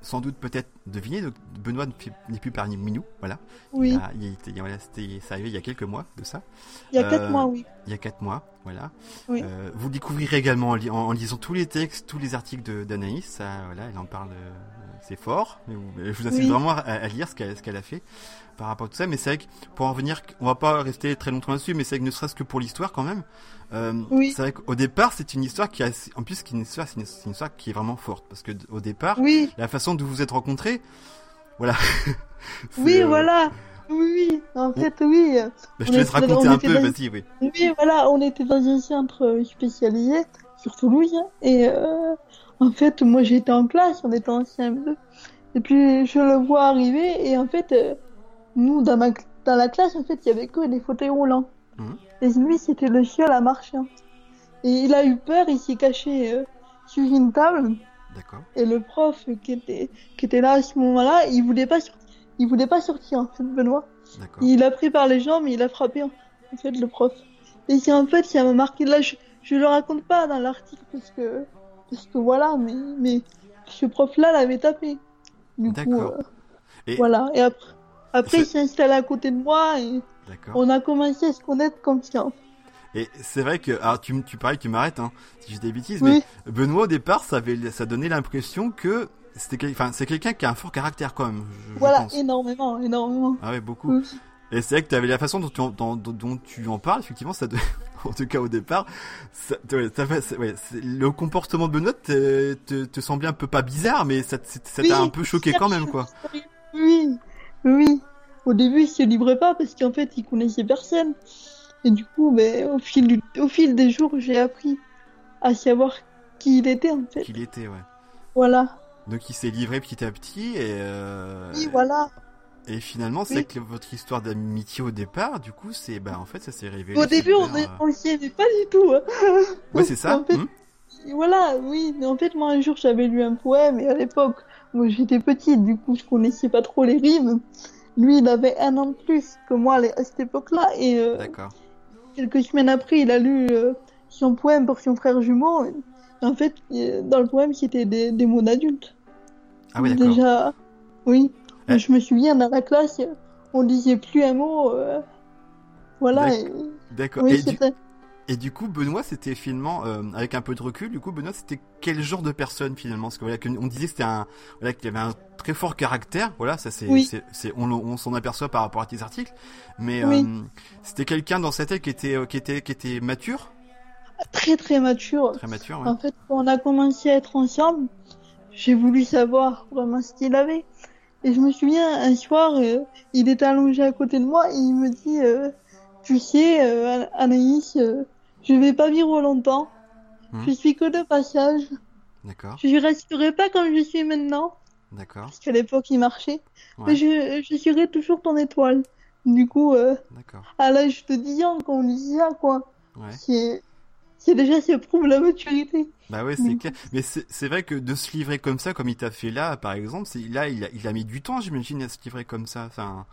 sans doute peut-être deviné, donc Benoît n'est plus parmi nous, voilà. Oui. Ah, il était, voilà, c'était, ça arrivait il y a quelques mois de ça. Il y a quatre Euh, mois, oui. Il y a quatre mois, voilà. Oui. Euh, vous le découvrirez également en, li- en, en lisant tous les textes, tous les articles de, d'Anaïs. Ça, voilà, elle en parle, euh, c'est fort. Mais vous- je vous incite Oui. vraiment à, à lire ce qu'elle, ce qu'elle a fait par rapport à tout ça. Mais c'est vrai que pour en revenir, on va pas rester très longtemps là-dessus, mais c'est vrai que ne serait-ce que pour l'histoire quand même. Euh, Oui. C'est vrai qu'au départ, c'est une histoire qui a, en plus, c'est une histoire, c'est une, c'est une histoire qui est vraiment forte parce que d- au départ, Oui. la façon dont vous vous êtes rencontrés, voilà. C'est, Oui, euh, voilà. Oui, oui. En fait, oui. bah, je On te laisse était- raconter on un était peu, dans- vas-y, oui. Oui, voilà, on était dans un centre euh, spécialisé sur Toulouse et euh, en fait, moi j'étais en classe, on était en C M deux et puis je le vois arriver et en fait, euh, nous dans ma cl- dans la classe, en fait, il y avait que des fauteuils roulants Mhm. et lui c'était le seul à marcher et il a eu peur, il s'est caché euh, sur une table D'accord, et le prof qui était qui était là à ce moment-là, il voulait pas sortir, il voulait pas sortir en fait, Benoît. d'accord. Il a pris par les jambes et il a frappé en en fait le prof. Et c'est en fait ça m'a marqué. Là, je, je le raconte pas dans l'article parce que parce que voilà, mais mais ce prof-là l'avait tapé. Du coup, D'accord. euh, Et, voilà. Et après, après c'est- il s'est installé à côté de moi et d'accord. on a commencé à se connaître comme ça. Et c'est vrai que, alors tu, m- tu pareil, tu m'arrêtes, hein, si je dis des bêtises, Oui, mais Benoît au départ, ça avait, ça donnait l'impression que c'était, quel- enfin, c'est quelqu'un qui a un fort caractère quand même, je, je voilà, pense. énormément, énormément. Ah ouais, beaucoup. Oui, Et c'est vrai que tu avais la façon dont tu, en, dont, dont- dont tu en parles, effectivement, ça, de- en tout cas au départ, ça, ouais, ça fait- c'est- ouais, c'est- le comportement de Benoît te, te, te semblait un peu pas bizarre, mais ça, t- ça Oui, t'a un peu choqué quand même, quoi. Oui, oui. Au début, il se livrait pas parce qu'en fait, il connaissait personne. Et du coup, ben, au fil du, au fil des jours, j'ai appris à savoir qui il était en fait. Qu'il était, ouais. Voilà. Donc il s'est livré petit à petit et euh, Oui, voilà. et finalement c'est Oui. que votre histoire d'amitié au départ, du coup c'est bah en fait ça s'est révélé. Au début, on super, est- euh, on s'y aimait pas du tout. Hein. Ouais c'est ça. En fait, hmm voilà, oui. Mais en fait, moi, un jour, j'avais lu un poème et à l'époque, moi, j'étais petite, du coup, je connaissais pas trop les rimes. Lui, il avait un an de plus que moi à cette époque-là et euh, D'accord. quelques semaines après, il a lu euh, son poème pour son frère jumeau. Et en fait, euh, dans le poème, c'était des, des mots d'adultes. Ah oui d'accord. Déjà, oui. Eh. Je me souviens, dans la classe, on disait plus un mot. euh, Voilà. D'ac- et- D'accord. Oui, Et, du, c'était. et du coup Benoît c'était finalement euh, avec un peu de recul, du coup Benoît c'était quel genre de personne finalement? Parce que voilà que- on disait que c'était un voilà qu'il avait un très fort caractère. Voilà ça c'est Oui. c'est, c'est on, on s'en aperçoit par rapport à tes articles. Mais Oui. euh, c'était quelqu'un dans sa tête qui était euh, qui était qui était mature, Très, très mature. très mature. Ouais. En fait, quand on a commencé à être ensemble, j'ai voulu savoir vraiment ce qu'il avait. Et je me souviens, un soir, euh, il était allongé à côté de moi et il me dit, euh, tu sais, euh, Anaïs, euh, je vais pas vivre longtemps. Hmm. Je suis que de passage. D'accord. Je resterai pas comme je suis maintenant. D'accord. Parce qu'à l'époque, il marchait. Mais Ouais. je, je serai toujours ton étoile. Du coup, euh, D'accord. à l'âge de dix ans, quand on dit ça, quoi, Ouais. c'est, c'est déjà, ça prouve la maturité. Bah ouais, c'est Du clair. Mais c'est c'est vrai que de se livrer comme ça, comme il t'a fait là, par exemple, c'est là il a il a mis du temps, j'imagine, à se livrer comme ça. Enfin,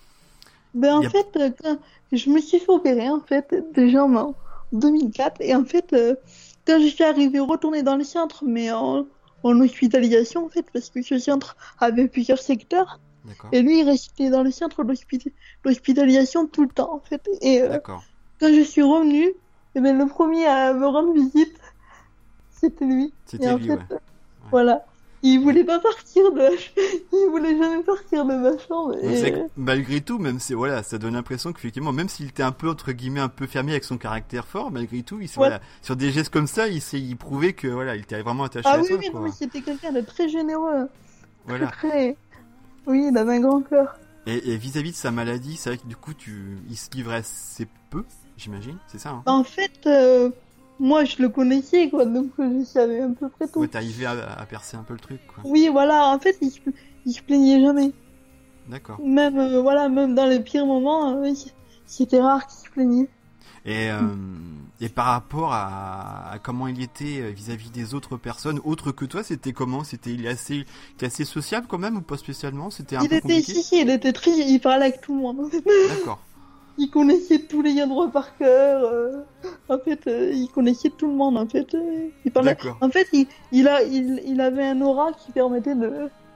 Ben, en y a- fait, euh, quand je me suis fait opérer, en fait, de jambes en deux mille quatre. Et en fait, euh, quand je suis arrivée retourner dans le centre, mais en, en hospitalisation, en fait, parce que ce centre avait plusieurs secteurs. d'accord. Et lui, il restait dans le centre d'hospi- d'hospitalisation tout le temps, en fait. Et euh, D'accord. quand je suis revenue, eh ben, le premier à me rendre visite, c'était lui. C'était Et en lui, fait, ouais. euh, voilà. Il voulait pas partir de, il voulait jamais partir de ma chambre. Mais Et... c'est que malgré tout, même si voilà, ça donne l'impression qu'effectivement, même s'il était un peu entre guillemets un peu fermé avec son caractère fort, malgré tout, il s'est- Ouais. voilà, sur des gestes comme ça, il s'est il prouvait que voilà, il était vraiment attaché Ah à oui, toi, oui, non, quoi. mais c'était quelqu'un de très généreux. Voilà. Très, très... Oui, il avait un grand cœur. Et, et vis-à-vis de sa maladie, c'est vrai que du coup, tu, il se livrait assez peu, j'imagine, c'est ça, hein? En fait, euh, moi, je le connaissais, quoi, donc euh, je savais à peu près tout. Ouais, t'arrivais à, à percer un peu le truc, quoi. Oui, voilà, en fait, il se, il se plaignait jamais. D'accord. Même, euh, voilà, même dans les pires moments, euh, c- c'était rare qu'il se plaignait. Et, euh, et par rapport à, à comment il était euh, vis-à-vis des autres personnes, autres que toi, c'était comment? C'était il est assez, il était assez sociable quand même ou pas spécialement? C'était un Il peu était, compliqué? si, si, il était très, il parlait avec tout le monde. D'accord. Il connaissait tous les endroits par cœur. euh, En fait, euh, il connaissait tout le monde, en fait. euh, Il parlait. D'accord. En fait, il, il a, il, il avait un aura qui permettait de,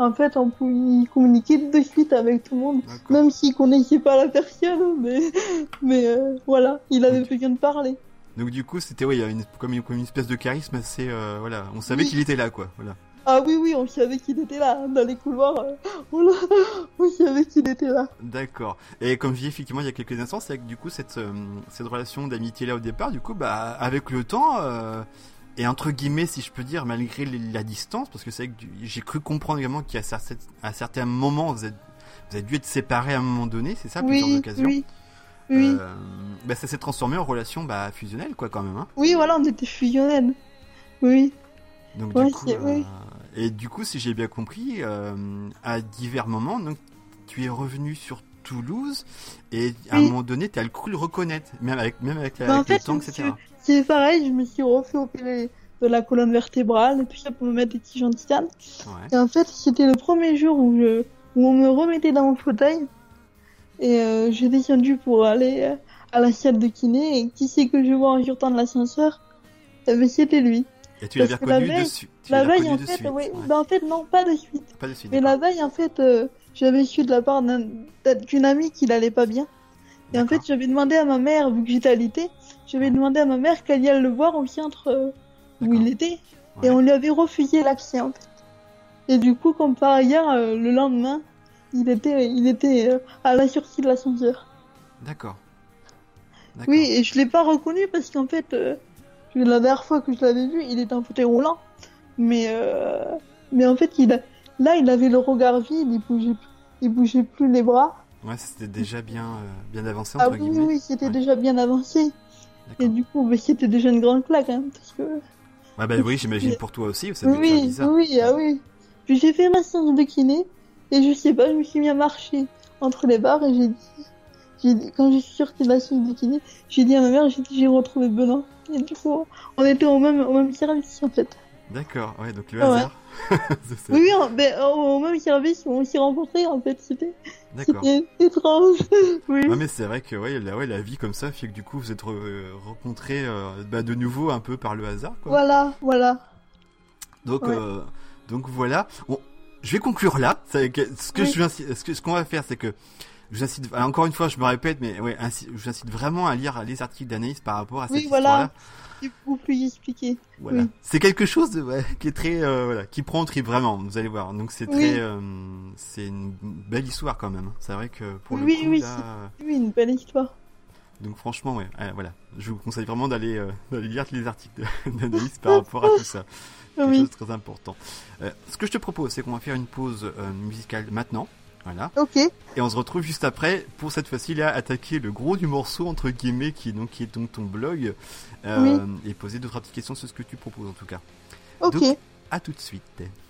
en fait, on pouvait communiquer de suite avec tout le monde, D'accord. même s'il connaissait pas la personne, mais, mais euh, voilà, il avait besoin de parler. Donc du coup, c'était ouais, il y a une, comme, une, comme une espèce de charisme assez, euh, voilà, on savait Oui. qu'il était là, quoi. Voilà. Ah oui, oui, on savait qu'il était là, dans les couloirs, euh, on, l'a- on savait qu'il était là. D'accord. Et comme je dis effectivement il y a quelques instants, c'est que du coup cette euh, cette relation d'amitié là au départ, du coup, bah avec le temps euh, et entre guillemets, si je peux dire, malgré les- la distance, parce que c'est vrai que du- j'ai cru comprendre également qu'à certains à certains moments vous êtes vous avez dû être séparés à un moment donné, c'est ça, à plusieurs Oui, occasions. oui, oui. Euh, bah ça s'est transformé en relation bah fusionnelle quoi quand même. Hein. Oui, voilà, on était fusionnels. Oui. Donc Ouais, du coup, c'est- euh, oui. et du coup, si j'ai bien compris, euh, à divers moments, donc tu es revenu sur Toulouse et à un Oui. moment donné, tu as le cru le reconnaître, même avec même avec, la, Bah, en avec le fait, temps, je et cetera. c'est pareil, je me suis refait opérer de la colonne vertébrale et tout ça pour me mettre des tiges en titane. Ouais. Et en fait, c'était le premier jour où, je, où on me remettait dans mon fauteuil. Et euh, j'ai descendu pour aller euh, à la salle de kiné. Et qui c'est que je vois en sortant de l'ascenseur? Eh ben, c'était lui. Et tu Parce l'avais que la reconnu de veille- suite. Tu La l'avais veille, en reconnu de fait, suite. oui. Ouais. Bah, en fait, non, pas de suite. Pas de suite. Mais la d'accord. veille, en fait, euh, j'avais su de la part d'un- d'un- d'une amie qu'il allait pas bien. Et en fait, D'accord. j'avais demandé à ma mère, vu que j'étais alitée, j'avais demandé à ma mère qu'elle y aille le voir au centre euh, où D'accord. il était. Ouais. Et on lui avait refusé l'accès, en fait. Et du coup, comme par ailleurs, euh, le lendemain, il était, il était euh, à la sortie de l'ascenseur. D'accord. D'accord. Oui, et je l'ai pas reconnu parce qu'en fait, euh, la dernière fois que je l'avais vu, il était en fauteuil roulant. Mais, euh, mais en fait, il a, là, il avait le regard vide, il bougeait, il bougeait plus les bras. Ouais, c'était déjà bien, euh, bien avancé Ah entre oui, guillemets. oui, c'était Ouais. déjà bien avancé. Et D'accord. du coup, bah, c'était déjà une grande claque, hein, parce que... Ouais, bah oui, j'imagine pour toi aussi, ça devait être Oui, bizarre. oui, ah oui. Puis j'ai fait ma séance de kiné, et je sais pas, je me suis mis à marcher entre les barres, et j'ai dit, j'ai dit, quand je suis sortie de la séance de kiné, j'ai dit à ma mère, j'ai dit, j'ai retrouvé Benoît. Et du coup, on était au même, au même service, en fait. D'accord. Ouais, donc le Ouais. hasard. C'est ça. Oui, oui, on- ben, au au même service où on s'est rencontrés, en fait, c'était, D'accord. c'était étrange. Oui. Ouais, mais c'est vrai que ouais, la, ouais, la vie comme ça fait que du coup vous êtes re- rencontrés euh, bah, de nouveau un peu par le hasard. Quoi. Voilà, voilà. Donc, Ouais. euh, donc voilà. On- je vais conclure là. C'est que- ce que Oui. je vais inci- ce que ce qu'on va faire, c'est que je vous incite. alors, encore une fois, je me répète, mais ouais, ainsi, je vous incite vraiment à lire les articles d'analyse par rapport à cette Oui, voilà. histoire-là. C'est beaucoup plus expliqué. Voilà. Oui. C'est quelque chose de, ouais, qui est très, euh, voilà, qui prend au trip vraiment. Vous allez voir. Donc c'est Oui. très, euh, c'est une belle histoire quand même. C'est vrai que pour le Oui, coup oui, là. Oui, une belle histoire. Donc franchement, ouais, euh, voilà. Je vous conseille vraiment d'aller euh, d'aller lire les articles de- d'analyse par rapport à tout ça. Quelque Oui. chose de très important. Euh, ce que je te propose, c'est qu'on va faire une pause euh, musicale maintenant. Voilà. Ok. Et on se retrouve juste après pour cette fois-ci là attaquer le gros du morceau entre guillemets qui est donc qui est donc ton blog euh, et poser deux trois petites questions sur ce que tu proposes en tout cas. Ok. Donc, à tout de suite.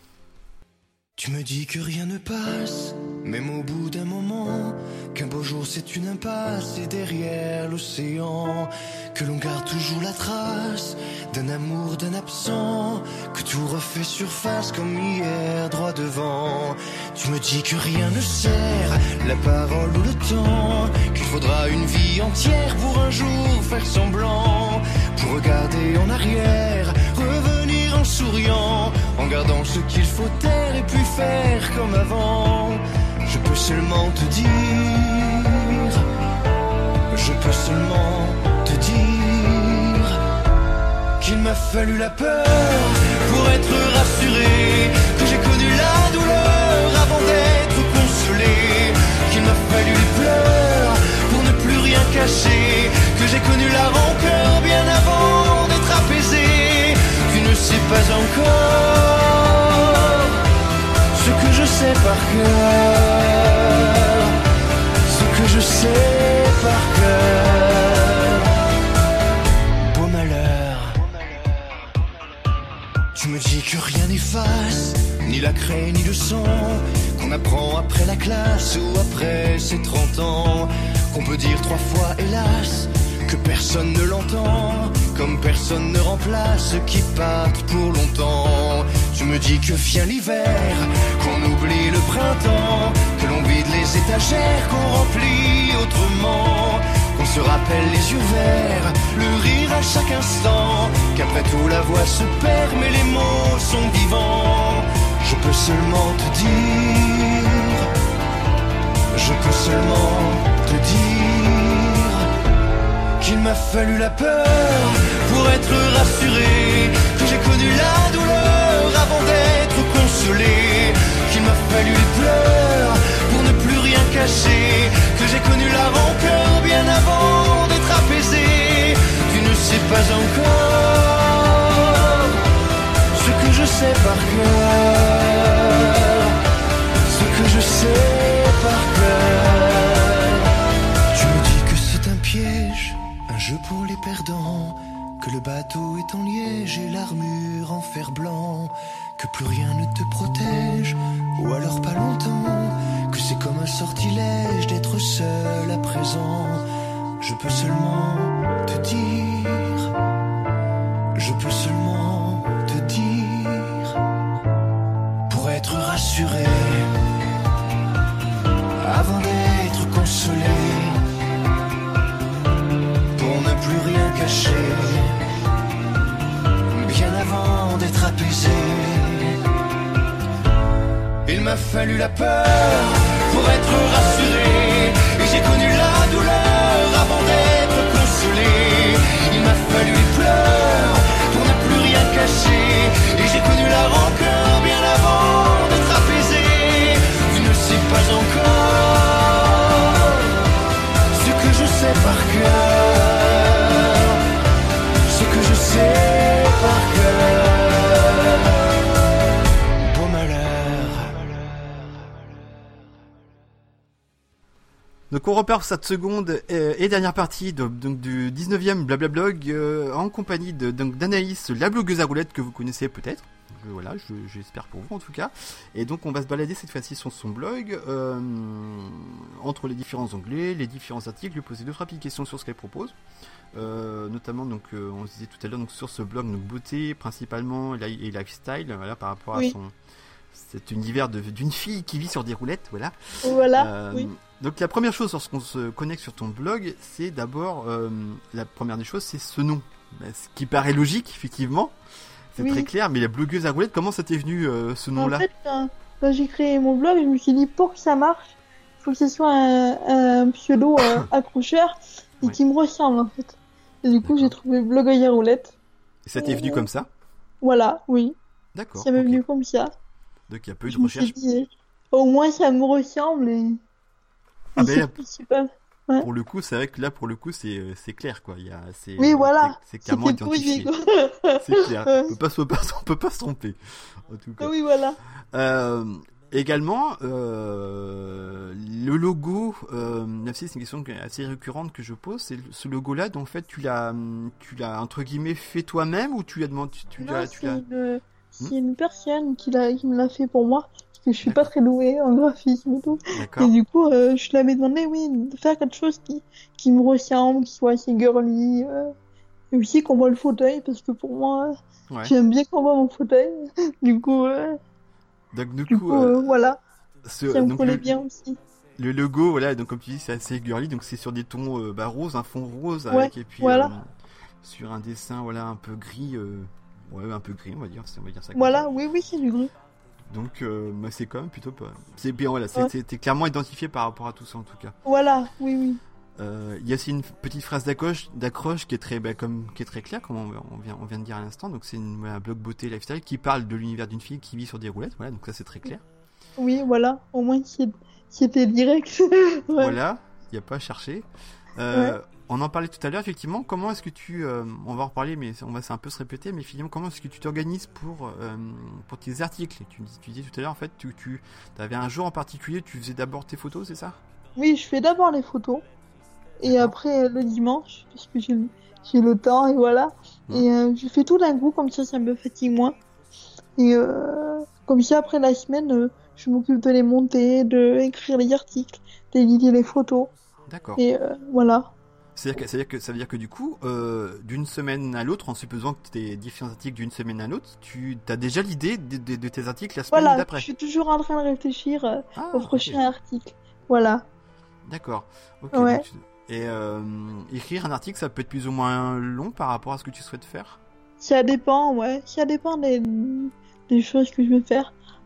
Tu me dis que rien ne passe, même au bout d'un moment, qu'un beau jour c'est une impasse et derrière l'océan, que l'on garde toujours la trace d'un amour, d'un absent, que tout refait surface comme hier droit devant. Tu me dis que rien ne sert, la parole ou le temps, qu'il faudra une vie entière pour un jour faire semblant, pour regarder en arrière, revenir en souriant, en gardant ce qu'il faut taire et puis faire comme avant. Je peux seulement te dire, je peux seulement te dire qu'il m'a fallu la peur pour être rassuré, que j'ai connu la douleur avant d'être consolé, qu'il m'a fallu les pleurs pour ne plus rien cacher, que j'ai connu la rancœur bien avant d'être apaisé. Tu ne sais pas encore ce que je sais par cœur, ce que je sais par cœur. Beau malheur. Tu me dis que rien n'efface, ni la craie ni le sang, qu'on apprend après la classe ou après ses trente ans, qu'on peut dire trois fois hélas, que personne ne l'entend, comme personne ne remplace ceux qui partent pour longtemps. Tu me dis que vient l'hiver, qu'on oublie le printemps, que l'on vide les étagères, qu'on remplit autrement, qu'on se rappelle les yeux verts, le rire à chaque instant, qu'après tout la voix se perd mais les mots sont vivants. Je peux seulement te dire, je peux seulement te dire qu'il m'a fallu la peur pour être rassuré, que j'ai connu la douleur avant d'être consolé, qu'il m'a fallu les pleurs pour ne plus rien cacher, que j'ai connu la rancœur bien avant d'être apaisé. Tu ne sais pas encore ce que je sais par cœur, ce que je sais par cœur. Tu me dis que c'est un piège, un jeu pour les perdants, que le bateau est en liège et l'armure en fer blanc, que plus rien ne te protège, ou alors pas longtemps, que c'est comme un sortilège d'être seul à présent. Je peux seulement te dire, je peux seulement te dire, pour être rassuré, avant d'être consolé, pour ne plus rien cacher, bien avant d'être apaisé. Il m'a fallu la peur pour être rassuré, et j'ai connu la douleur avant d'être consolé. Il m'a fallu les pleurs pour ne plus rien cacher, et j'ai connu la rancœur bien avant d'être apaisé. Tu ne sais pas encore ce que je sais par cœur, ce que je sais par cœur. Beau malheur. Donc on repart pour cette seconde et, et dernière partie de, donc du dix-neuvième Blablablog euh, en compagnie de, donc, d'Anaïs, la blogueuse à roulettes que vous connaissez peut-être. Je, voilà, je, j'espère pour vous en tout cas. Et donc on va se balader cette fois-ci sur son blog, euh, entre les différents onglets, les différents articles, lui poser deux trois petites questions sur ce qu'elle propose. Euh, notamment donc euh, on se disait tout à l'heure donc sur ce blog donc beauté principalement et lifestyle, voilà, par rapport oui. à son cet univers de, d'une fille qui vit sur des roulettes, voilà. Voilà. Euh, oui. Donc la première chose lorsqu'on se connecte sur ton blog, c'est d'abord euh, la première des choses, c'est ce nom, ce qui paraît logique effectivement, c'est oui. très clair. Mais la blogueuse à roulettes, comment ça t'est venu euh, ce nom-là ? En fait, quand, quand j'ai créé mon blog, je me suis dit pour que ça marche, il faut que ce soit un, un pseudo euh, accrocheur et ouais. qui me ressemble en fait. Et du coup, D'accord. j'ai trouvé blogueuse à roulettes. Et ça t'est venu euh, comme ça ? Voilà, oui. D'accord. Ça m'est okay. venu comme ça. Donc il y a peu eu je de recherche. Dit, au moins ça me ressemble et. Ah ben, c'est pas... ouais. Pour le coup, c'est vrai que là, pour le coup, c'est c'est clair quoi. Il y a, c'est, oui, voilà. C'est, c'est clairement identifié. C'est clair. On peut pas, on peut pas, on peut pas se tromper. En tout cas. Oui, voilà. Euh, également, euh, le logo. Euh, c'est une question assez récurrente que je pose. C'est ce logo-là. Donc en fait, tu l'as, tu l'as entre guillemets fait toi-même ou tu l'as demandé, tu, non, l'as, tu c'est l'as. Une, c'est hmm? une personne qui l'a, qui me l'a fait pour moi. Que je suis D'accord. pas très douée en graphisme et tout. D'accord. Et du coup, euh, je l'avais demandé, oui, de faire quelque chose qui, qui me ressemble, qui soit assez girly. Euh, et aussi qu'on voit le fauteuil, parce que pour moi, ouais. j'aime bien qu'on voit mon fauteuil. Du coup, euh, donc, du, du coup, coup euh, euh, voilà. Ce, ça me donc collait le, bien aussi. Le logo, voilà, donc comme tu dis, c'est assez girly, donc c'est sur des tons euh, bah, roses, un fond rose, ouais, avec, et puis voilà. euh, sur un dessin, voilà, un peu gris, euh, ouais, un peu gris, on va dire, on va dire ça. Voilà, oui, oui, c'est du gris. Donc, euh, bah, c'est quand même plutôt pas. C'est bien, voilà, c'est, ouais. c'est, c'est clairement identifié par rapport à tout ça en tout cas. Voilà, oui, oui. Il euh, y a aussi une petite phrase d'accroche, d'accroche qui est très, bah, comme, qui est très claire, comme on, on vient, on vient de dire à l'instant. Donc, c'est une, un blog beauté lifestyle qui parle de l'univers d'une fille qui vit sur des roulettes. Voilà, donc ça c'est très clair. Oui, voilà. Au moins c'était direct. Ouais. Voilà, il n'y a pas à chercher. Euh, ouais. On en parlait tout à l'heure, effectivement. Comment est-ce que tu, euh, on va en reparler, mais on va c'est un peu se répéter, mais finalement, comment est-ce que tu t'organises pour euh, pour tes articles ? Tu, tu disais tout à l'heure, en fait, tu, tu avais un jour en particulier, tu faisais d'abord tes photos, c'est ça ? Oui, je fais d'abord les photos, et D'accord. après le dimanche, parce que j'ai, j'ai le temps, et voilà. Mmh. Et euh, je fais tout d'un coup, comme ça, ça me fatigue moins. Et euh, comme ça, après la semaine, euh, je m'occupe de les monter, de écrire les articles, d'éditer les photos. D'accord. Et euh, voilà. C'est-à-dire que, c'est-à-dire que, ça veut dire que du coup, euh, d'une semaine à l'autre, en supposant que tes différents articles d'une semaine à l'autre, tu as déjà l'idée de, de, de tes articles la semaine voilà, d'après. Je suis toujours en train de réfléchir euh, ah, au prochain okay. article. Voilà. D'accord. Ok. Ouais. Donc, et euh, écrire un article, ça peut être plus ou moins long par rapport à ce que tu souhaites faire ? Ça dépend, ouais. Ça dépend des, des choses que je veux faire.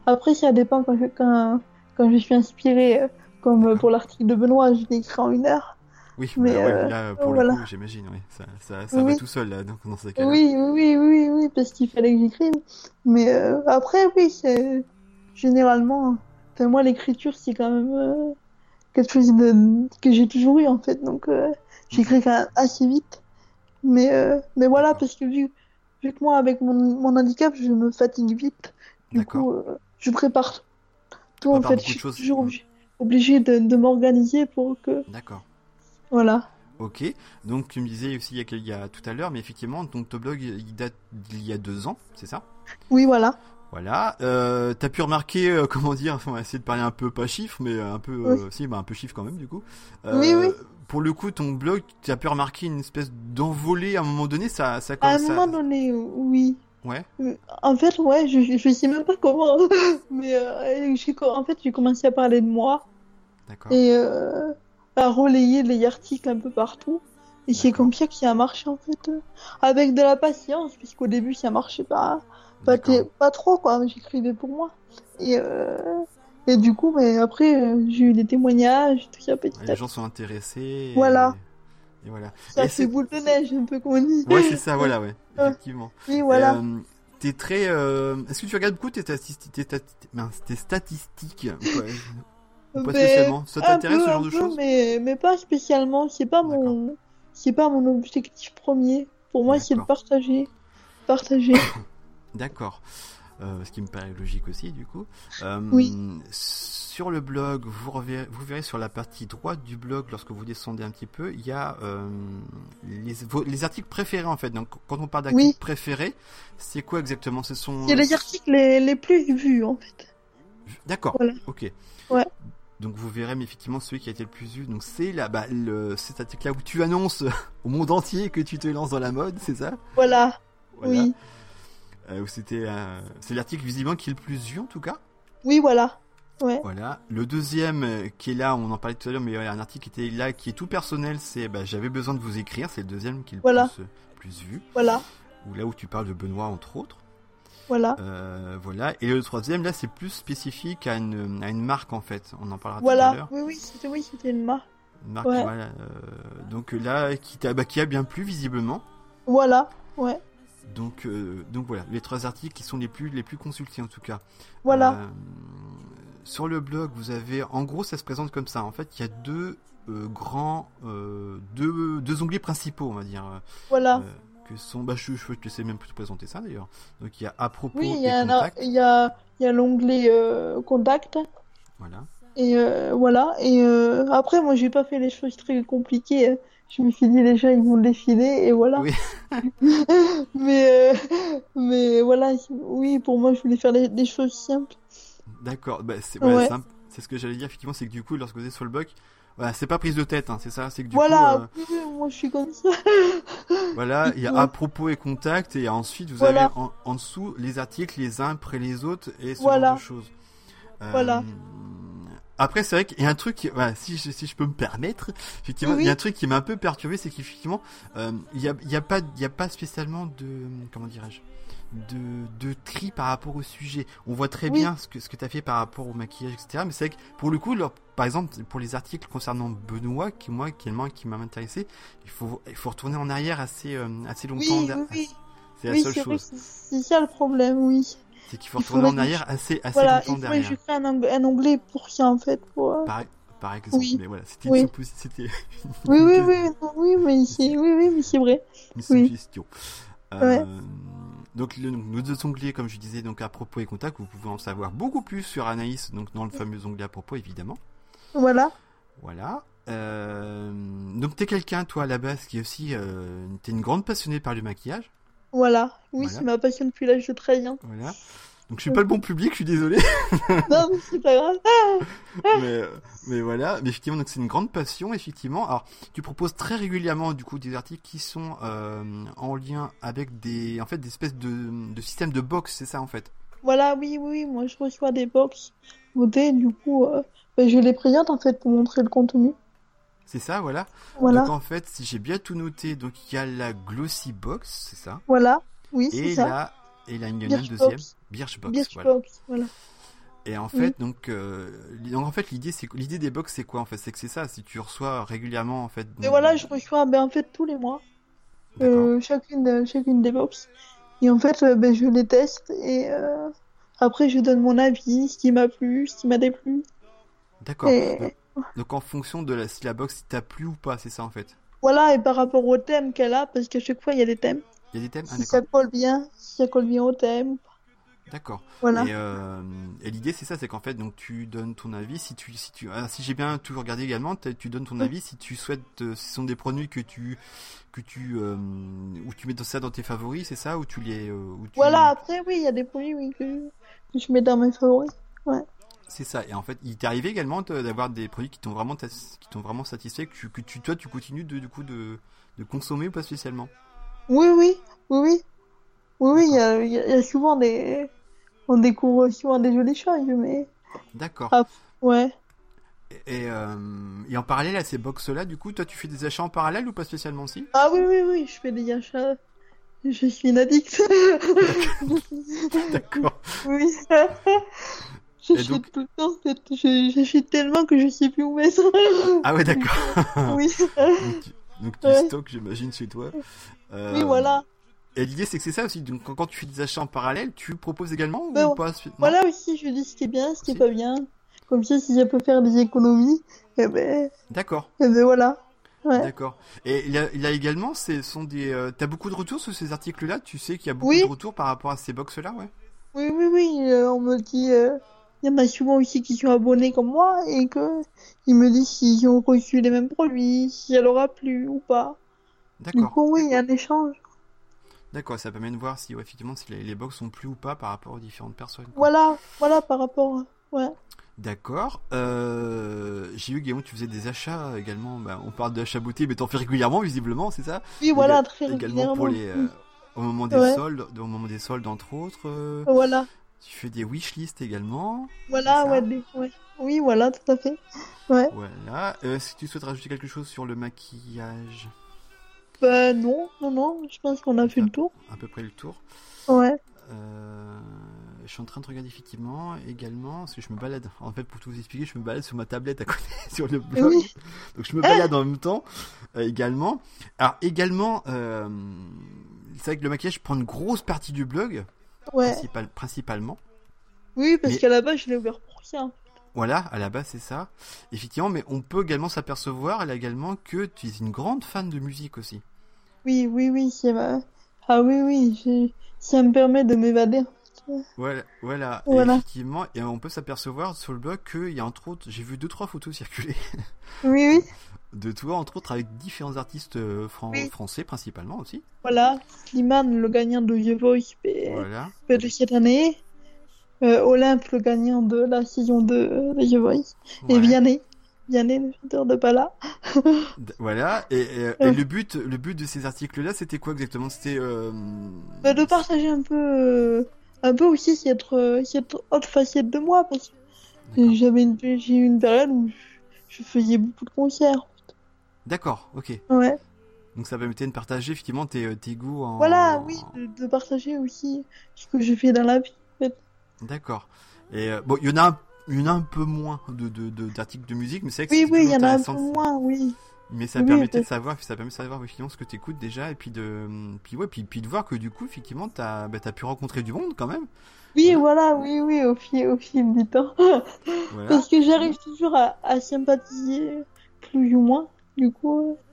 Après, ça dépend quand je, quand, quand je suis inspirée. euh, Comme euh, D'accord. pour l'article de Benoît, je l'ai écrit en une heure. Oui, Mais bah ouais, euh, là, pour le voilà. coup, j'imagine, oui. Ça, ça, ça va Oui, tout seul, là, donc, dans ces cas-là. oui, oui, oui, oui, parce qu'il fallait que j'écrive. Mais euh, après, oui, c'est généralement. Enfin, moi, l'écriture, c'est quand même euh, quelque chose de... que j'ai toujours eu, en fait. Donc, euh, Mhm. j'écris quand même assez vite. Mais, euh, mais voilà, D'accord. parce que vu, vu que moi, avec mon, mon handicap, je me fatigue vite. Du D'accord. coup, euh, je prépare Tu tout, en prépares fait. Je beaucoup de suis choses. toujours Mhm. obligée obligée de, de m'organiser pour que. D'accord. Voilà. Ok. Donc, tu me disais aussi il y a, quel- il y a tout à l'heure, mais effectivement, donc, ton blog, il date d'il y a deux ans, c'est ça? Oui, voilà. Voilà. Euh, t'as pu remarquer, euh, comment dire, enfin, on va essayer de parler un peu pas chiffre, mais un peu, Oui, euh, si, bah, un peu chiffre quand même, du coup. oui, oui. Euh, pour le coup, ton blog, tu as pu remarquer une espèce d'envolée à un moment donné, ça, ça, À comme un ça. moment donné, oui. Ouais. Euh, En fait, ouais, je, je sais même pas comment. Mais euh, j'ai, co- en fait, j'ai commencé à parler de moi D'accord. et euh, à relayer les articles un peu partout. Et c'est D'accord. comme ça que ça a marché, en fait. euh, Avec de la patience, puisqu'au début, ça marchait pas, pas, D'accord. t- pas trop, quoi. Mais j'écrivais pour moi. Et, euh, et du coup, mais après, euh, j'ai eu des témoignages, tout ça Ouais, petit les à gens petit. sont intéressés et, Voilà, et voilà. ça Et fait c'est, boule de neige, un peu comme on dit. ouais, c'est ça, Euh, voilà, ouais, euh, effectivement. oui, Et, voilà. euh, t'es très, euh, est-ce que tu regardes beaucoup tes statistiques, tes, stati- mince, tes statistiques ou pas, ou pas Ben, spécialement? Ça un t'intéresse peu, ce genre un de peu, choses? mais, mais pas spécialement. C'est pas D'accord. mon, c'est pas mon objectif premier. Pour moi, c'est de D'accord. partager, partager. D'accord. Euh, ce qui me paraît logique aussi, du coup. Oui, Euh, sur le blog, vous, reverrez, vous verrez sur la partie droite du blog, lorsque vous descendez un petit peu, il y a euh, les, vos- les articles préférés, en fait. Donc, quand on parle d'articles oui. préférés, c'est quoi exactement? Ce sont... C'est les articles les, les plus vus, en fait. D'accord, Voilà. ok. Ouais, Donc vous verrez, mais effectivement, celui qui a été le plus vu, donc c'est là, bah, le, cet article-là où tu annonces au monde entier que tu te lances dans la mode, c'est ça? voilà. Voilà. Oui, Euh, où c'était, euh, c'est l'article visiblement qui est le plus vu en tout cas. oui, voilà. Ouais, Voilà. Le deuxième euh, qui est là, on en parlait tout à l'heure, mais il y a un article qui était là, qui est tout personnel, c'est bah, j'avais besoin de vous écrire, c'est le deuxième qui est le voilà, plus, euh, plus vu. voilà, Ou là où tu parles de Benoît entre autres. voilà, Euh, voilà. Et le troisième là, c'est plus spécifique à une, à une marque en fait. On en parlera tout à voilà. l'heure. Oui, oui, c'était, oui, c'était une marque. Une marque, Ouais, voilà. euh, donc là, qui, t'a- bah, qui a bien plu visiblement. voilà. Ouais, Donc, euh, donc voilà, les trois articles qui sont les plus, les plus consultés en tout cas. voilà, Euh, sur le blog, vous avez, en gros, ça se présente comme ça. En fait, il y a deux euh, grands, euh, deux, deux onglets principaux, on va dire, euh, voilà. que sont, bah, je, je te sais même plus présenter ça d'ailleurs. Donc il y a à Oui, propos il y et a, un ar- contact, il y a, il y a l'onglet euh, contact. voilà. Et euh, voilà. Et euh, après, moi, j'ai pas fait les choses très compliquées. euh. Je me suis dit, les gens, ils vont défiler, et voilà. Oui, Mais, euh, mais voilà, c'est- oui, pour moi, je voulais faire des, des choses simples. d'accord. Bah, c'est, voilà, Ouais. c'est, un- c'est ce que j'allais dire. Effectivement, c'est que du coup, lorsque vous êtes sur le blog, voilà, c'est pas prise de tête, hein, c'est ça. C'est que du coup, Voilà, euh, oui, oui, moi, je suis comme ça. voilà, il y a à Ouais. propos et contact, et ensuite vous avez Voilà, en, en dessous les articles les uns après les autres et ce genre de voilà, choses. Euh, voilà. Après, c'est vrai qu'il y a un truc, qui- voilà, si je, si je peux me permettre, Oui, effectivement, il y a un oui, truc qui m'a un peu perturbé, c'est qu'effectivement, euh, il y a, il y a pas, il y a pas spécialement de, comment dirais-je, de, de tri par rapport au sujet. On voit très oui, bien ce que, ce que tu as fait par rapport au maquillage, et cetera. Mais c'est vrai que pour le coup, leur- par exemple, pour les articles concernant Benoît, qui moi, qui est le moins qui m'a intéressé, il faut, il faut retourner en arrière assez, euh, assez longtemps. oui, da- oui, oui. C'est la Oui, seule c'est vrai que chose. c'est c'est ça le problème, oui. C'est qu'il faut Il retourner faudrait en que je, arrière assez, assez voilà, longtemps il faudrait que derrière. je crée un, ong- un onglet pour ça, en fait, pour, euh, Par, par exemple. oui, Mais voilà, c'était une oui. supposition, c'était Oui, une, oui, une, oui, non, oui, mais c'est, oui, oui, mais c'est vrai. une Oui, suggestion. ouais, Euh, donc, le, donc, nos deux onglets, comme je disais, donc à propos et contact, vous pouvez en savoir beaucoup plus sur Anaïs, donc dans le fameux onglet à propos, évidemment. voilà, Voilà. Euh, donc, t'es quelqu'un, toi, à la base, qui est aussi, euh, t'es une grande passionnée par le maquillage. voilà. Oui, Voilà. c'est ma passion depuis l'âge de treize ans. Voilà. Donc, je suis pas le bon public, je suis désolé. Non, mais c'est pas grave. mais, euh, mais voilà, mais effectivement, donc c'est une grande passion, effectivement. Alors, tu proposes très régulièrement, du coup, des articles qui sont euh, en lien avec des, en fait, des espèces de, de systèmes de box, c'est ça, en fait. Voilà, oui, oui, oui, moi je reçois des box votées, du coup, euh, ben, je les présente en fait pour montrer le contenu. C'est ça, voilà. Donc, Voilà, en fait, si j'ai bien tout noté, donc il y a la Glossy Box, c'est ça. voilà, oui, c'est Et ça. là, et là, il y en a une deuxième, Birchbox, Birchbox, voilà. Birchbox, voilà. Et en fait, donc, euh, donc en fait, l'idée, c'est l'idée des box, c'est quoi en fait? C'est que c'est ça, si tu reçois régulièrement en fait. Et donc- voilà, je reçois ben, en fait tous les mois D'accord. euh, chacune, euh, chacune des box. Et en fait, euh, ben, je les teste et euh, après je donne mon avis, ce qui m'a plu, ce qui m'a déplu. D'accord. Donc, Et donc en fonction de la, si la box t'a plu ou pas, c'est ça en fait. voilà, et par rapport au thème qu'elle a, parce qu'à chaque fois il y a des thèmes, Il y a des thèmes? Ah si d'accord. ça colle bien, si ça colle bien au thème, D'accord. voilà. Et, euh, et l'idée c'est ça, c'est qu'en fait donc tu donnes ton avis si tu si tu ah, si j'ai bien toujours regardé également, t'as- tu donnes ton avis si tu souhaites euh, si ce sont des produits que tu que tu euh, ou tu mets ça dans tes favoris, c'est ça ou tu les euh, ou tu Voilà, après oui, il y a des produits oui, que, que je mets dans mes favoris. Ouais. c'est ça. Et en fait, il t'est arrivé également de- d'avoir des produits qui t'ont vraiment tas- qui t'ont vraiment satisfait que tu, que tu toi tu continues de du coup de de consommer ou pas spécialement. Oui, oui, oui, oui. Oui, oui, il y D'accord. a, il y a- il y a souvent des... On découvre souvent des jolies choses, mais... D'accord. Ah, ouais. Et, et, euh, et en parallèle à ces box là, du coup, toi tu fais des achats en parallèle ou pas spécialement aussi? Ah oui, oui, oui, je fais des achats. Je suis une addict. D'accord. D'accord. Oui. Et J'achète donc tout le temps, c'est- je- j'achète tellement que je sais plus où mettre. ah ouais d'accord. Oui. Donc tu, donc tu Ouais. stockes, j'imagine, chez toi. Oui, Euh, voilà. et l'idée, c'est que c'est ça aussi. Donc, quand, quand tu fais des achats en parallèle, tu proposes également Ben, ou pas? Non? voilà aussi, je dis ce qui est bien, ce qui est Aussi? pas bien. Comme ça, si ça peut faire des économies, eh ben, D'accord, eh ben voilà. Ouais. d'accord. Et il y a, il y a également, ce sont des. Euh, t'as beaucoup de retours sur ces articles-là? Tu sais qu'il y a beaucoup de Oui, retours par rapport à ces box-là, ouais? oui, oui, oui. euh, on me dit, euh, il y en a souvent aussi qui sont abonnés comme moi et que ils me disent s'ils ont reçu les mêmes produits, si ça leur a plu ou pas. Du D'accord, coup, oui, il y a un échange. d'accord. Ça permet de voir si, ouais, effectivement, si les, les box sont plus ou pas par rapport aux différentes personnes, quoi. Voilà, voilà par rapport. Ouais. D'accord. Euh, j'ai vu, Guillaume, tu faisais des achats également. Bah, on parle d'achats beauté, mais t'en fais régulièrement, visiblement, c'est ça? Oui, Éga- voilà, très également pour régulièrement. les, euh, au moment des Ouais, soldes, au moment des soldes entre autres. euh, voilà, tu fais des wishlist également, c'est voilà, ouais, ça? des- ouais. Oui, voilà, tout à fait. Ouais. Voilà. Euh, Est-ce que tu souhaites rajouter quelque chose sur le maquillage? Bah non, non, non, je pense qu'on a On fait fait le tour. à peu près le tour. Ouais. Euh, je suis en train de regarder effectivement également, parce que je me balade. En fait, pour tout vous expliquer, je me balade sur ma tablette à côté, sur le Et blog. oui. Donc je me balade en même temps euh, également. Alors également, euh, c'est vrai que le maquillage prend une grosse partie du blog, Ouais. principal, principalement. Oui, parce Mais qu'à la base, je l'ai ouvert pour ça. voilà, à la base c'est ça. Effectivement, mais on peut également s'apercevoir elle, également que tu es une grande fan de musique aussi. Oui, oui, oui, c'est ma... Ah oui, oui, j'ai- ça me permet de m'évader. Voilà, voilà. Et Voilà. effectivement, et on peut s'apercevoir sur le blog qu'il y a entre autres, j'ai vu deux trois photos circuler Oui, oui, de toi, entre autres avec différents artistes euh, fran- oui. français principalement aussi. Voilà. Slimane, le gagnant de The Voice P- Voilà. P- de cette année. Euh, Olympe, le gagnant de la saison deux de The Voice. Et Ouais. Vianney. Vianney, le chanteur de Pala. D- Voilà. Et, et- et Euh, le but, le but de ces articles-là, c'était quoi exactement? C'était euh, bah, de partager un peu, euh, un peu aussi cette, euh, cette autre facette de moi, parce que d'accord. j'avais une, j'ai eu une période où je, je faisais beaucoup de concerts. D'accord, ok. Ouais. Donc ça permettait de partager effectivement tes, tes goûts Voilà, en. oui, de, de partager aussi ce que je fais dans la vie, en fait. D'accord. Et euh, bon, il y en a, un- il y en a un peu moins de, de, de- d'articles de musique, mais c'est vrai que Oui, c'était oui, il toujours y en a un peu intéressant. moins, oui. Mais ça Oui, permettait de parce- savoir, ça permet de savoir effectivement ce que t'écoutes déjà, et puis de, puis ouais, puis, puis de voir que du coup, effectivement, t'as, bah, t'as pu rencontrer du monde quand même. Oui, Voilà. voilà, oui, oui, au fil, au fil du temps. Voilà. Parce que j'arrive toujours à, à sympathiser plus ou moins. Du coup, euh,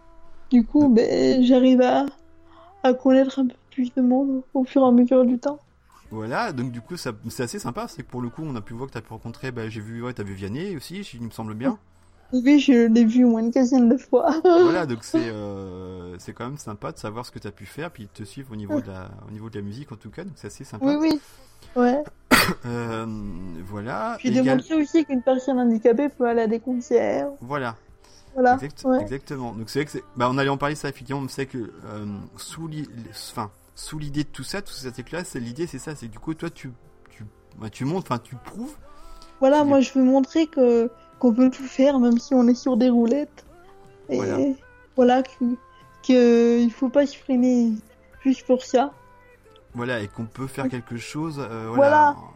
du coup, ben, j'arrive à, à connaître un peu plus de monde au fur et à mesure du temps. Voilà, donc du coup, ça, c'est assez sympa. C'est que pour le coup, on a pu voir que t'as pu rencontrer, bah, j'ai vu, ouais, t'as vu Vianney aussi, il me semble bien. Oui, je l'ai vu au moins une quinzaine de fois. Voilà, donc c'est, euh, c'est quand même sympa de savoir ce que t'as pu faire, puis de te suivre au niveau de la, au niveau de la musique en tout cas, donc c'est assez sympa. Oui, oui, ouais. Euh, voilà. Puis Égal- démontrer aussi qu'une personne handicapée peut aller à des concerts. Voilà. Voilà. Exact- Ouais. Exactement. Donc c'est vrai que c'est, bah, on allait en parler ça effectivement, on sait que euh, sous l'i- enfin sous l'idée de tout ça, tout cet article-là, c'est l'idée, c'est ça, c'est que du coup toi tu tu bah, tu montres, enfin tu prouves. Voilà, qu'il est- moi je veux montrer que qu'on peut tout faire, même si on est sur des roulettes. Et Voilà. voilà, que, que il faut pas se freiner juste pour ça. Voilà, et qu'on peut faire quelque chose. euh, Voilà. voilà.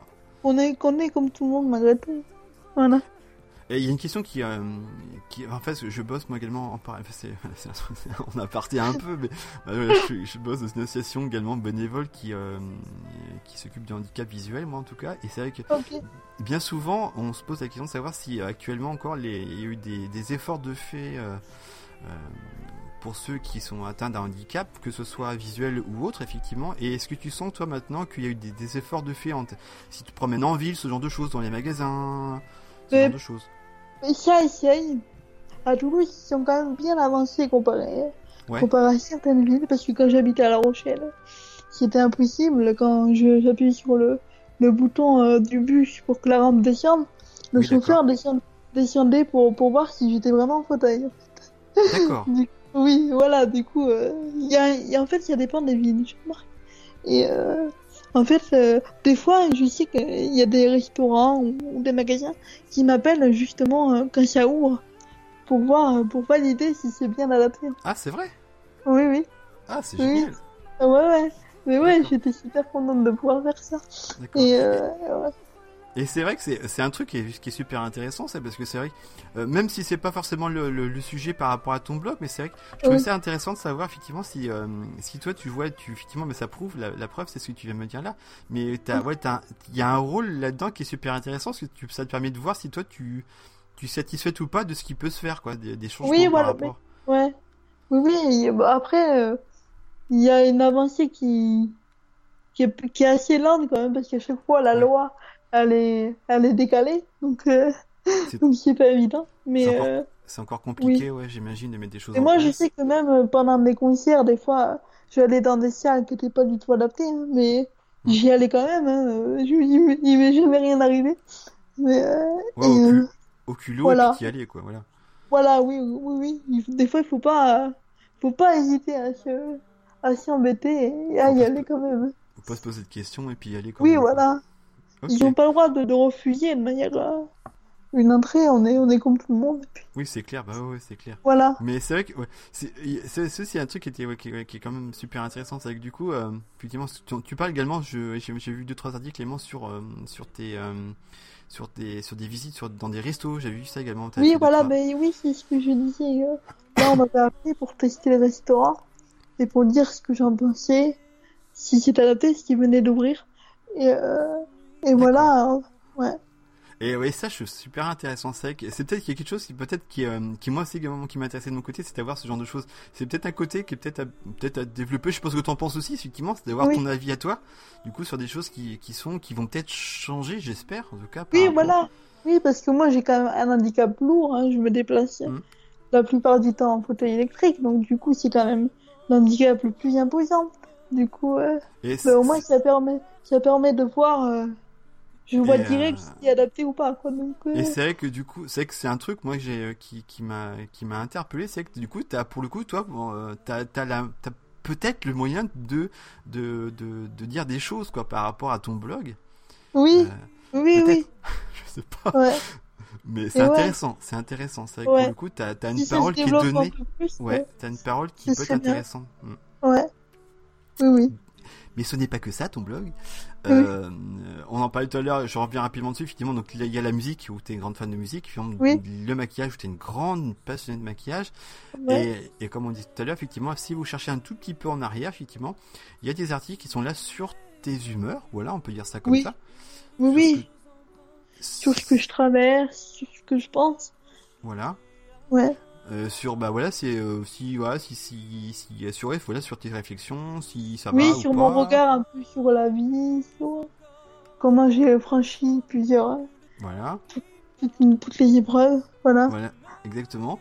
qu'on est, qu'on est comme tout le monde malgré tout. Voilà. Et il y a une question qui, euh, qui, en fait, je bosse moi également en par... enfin, c'est, c'est, on a parté un peu, mais bah, voilà, je, je bosse dans une association également bénévole qui, euh, qui s'occupe du handicap visuel, moi en tout cas, et c'est vrai que Ok. bien souvent, on se pose la question de savoir si euh, actuellement encore les, il y a eu des, des efforts de fait euh, euh, pour ceux qui sont atteints d'un handicap, que ce soit visuel ou autre, effectivement. Et est-ce que tu sens toi maintenant qu'il y a eu des, des efforts de fait en t- si tu te promènes en ville, ce genre de choses, dans les magasins, ce Mais- genre de choses? Mais ça essaye. À Toulouse, ils sont quand même bien avancés comparé, Ouais. comparé à certaines villes, parce que quand j'habitais à La Rochelle, c'était impossible. Quand je, j'appuie sur le, le bouton euh, du bus pour que la rampe descende, le Oui, chauffeur descend, descendait pour, pour voir si j'étais vraiment en fauteuil. D'accord. Du- oui, voilà, du coup, euh, il y a, il y a- en fait, ça dépend des villes, je remarque. Et euh, en fait, euh, des fois, je sais qu'il y a des restaurants ou, ou des magasins qui m'appellent justement euh, quand ça ouvre pour voir, euh, pour valider si c'est bien adapté. Ah, c'est vrai? Oui, oui, Ah, c'est oui. génial. Ah ouais, ouais. Mais ouais, D'accord. j'étais super contente de pouvoir faire ça. D'accord. Et euh, ouais. Et c'est vrai que c'est, c'est un truc qui est, qui est super intéressant, c'est parce que c'est vrai que, euh, même si c'est pas forcément le, le, le sujet par rapport à ton blog, mais c'est vrai que je trouve Oui. ça intéressant de savoir effectivement si, euh, si toi tu vois, tu, effectivement, mais ça prouve, la, la preuve c'est ce que tu viens de me dire là, mais t'as, ouais, t'as, il y a un rôle là-dedans qui est super intéressant, parce que tu, ça te permet de voir si toi tu, tu es satisfait ou pas de ce qui peut se faire, quoi, des, des changements Oui, par voilà. rapport. Ouais. Oui, oui. et, bah, après, euh, il y a une avancée qui, qui est, qui est assez lente quand même, parce qu'à chaque fois, la Ouais. loi, elle est, elle est décalée. Donc, euh, C'est, donc c'est pas évident. c'est Mais encore, euh, c'est encore oui. compliqué, ouais, j'imagine, de mettre des choses Et en moi, je place. sais que même euh, pendant mes concerts, des fois, je vais aller dans des salles qui n'étaient pas du tout adaptées, hein, mais Hmm. j'y allais quand même. Hein, euh, je, il m'est il m'est jamais rien arrivé. Mais euh, Ouais, et au, euh, cul, au culot, et puis voilà, t'y allais, quoi, voilà. voilà, oui, oui, oui. Il faut- des fois, il faut pas, euh, faut pas hésiter à se, à s'y embêter et à Faut y pas se, aller quand même. faut pas se poser de questions et puis y aller quand Oui, même, quoi. voilà. Ils Ok. n'ont pas le droit de, de refuser de manière euh, une entrée. On est, on est comme tout le monde. Et puis, Oui, c'est clair, bah ouais, ouais, c'est clair. voilà. Mais c'est vrai que, ouais, c'est, y- c'est, c'est aussi un truc qui était, ouais, qui, ouais, qui est quand même super intéressant, c'est que du coup, euh, effectivement, tu, tu parles également, je, j'ai, j'ai vu deux, trois articles également sur, euh, sur tes, euh, sur tes, sur des visites sur, dans des restos, j'avais vu ça également, t'avais Oui, fait deux, voilà. trois. Ben oui, c'est ce que je disais. euh. Là, on m'avait appelé pour tester les restaurants et pour dire ce que j'en pensais, si c'était adapté, ce qui venait d'ouvrir. Et, euh, et D'accord. voilà. euh, ouais. Et ouais, ça, je suis super intéressant. C'est vrai que c'est peut-être qu'il y a quelque chose qui peut-être qui, euh, qui moi aussi également qui m'intéressait de mon côté, c'est d'avoir ce genre de choses. C'est peut-être un côté qui est peut-être à, peut-être à développer. Je pense que t'en penses aussi, effectivement, c'est d'avoir Oui. ton avis à toi. Du coup, sur des choses qui, qui sont, qui vont peut-être changer, j'espère, en tout cas, par Oui, rapport. voilà. Oui, parce que moi, j'ai quand même un handicap lourd. Hein. Je me déplace Hmm. la plupart du temps en fauteuil électrique. Donc, du coup, c'est quand même l'handicap le plus imposant. Du coup, euh, Et, ben, au moins, c'est- ça permet, ça permet de voir, euh, je vois et, direct euh, si c'est adapté ou pas, quoi. Donc, euh, et c'est vrai que du coup, c'est vrai que c'est un truc moi que j'ai euh, qui, qui m'a qui m'a interpellé, c'est que du coup, t'as pour le coup, toi, bon, euh, t'as t'as la t'as peut-être le moyen de de, de de dire des choses quoi par rapport à ton blog. oui, Euh, oui, peut-être, oui. je sais pas, Ouais, mais c'est et ouais, intéressant, c'est intéressant. C'est vrai que pour ouais. le coup, t'as t'as une Si ça se parole qui est développe un donnée. peu plus, Ouais, ouais, t'as une parole qui ce peut être serait bien. intéressante. Mm. Ouais, oui, oui. Mais ce n'est pas que ça, ton blog. Oui, Euh, on en parlait tout à l'heure, je reviens rapidement dessus, effectivement. Donc, il y a- il y a la musique, où tu es une grande fan de musique. Puis, oui, le maquillage, où tu es une grande passionnée de maquillage. ouais. Et, et comme on dit tout à l'heure, effectivement, si vous cherchez un tout petit peu en arrière, effectivement, il y a des articles qui sont là sur tes humeurs. Voilà, on peut dire ça comme Oui, ça. oui, Sur ce oui. que... Sur ce que je traverse, sur ce que je pense. Voilà. Ouais. Euh, sur, bah voilà, c'est euh, si, voilà, si, si, si, sur, voilà, sur tes réfléchtions, si ça Oui, va ou sur mon pas. regard un peu sur la vie, sur comment j'ai franchi plusieurs, Voilà. toutes, toutes les épreuves. Voilà. Voilà, exactement.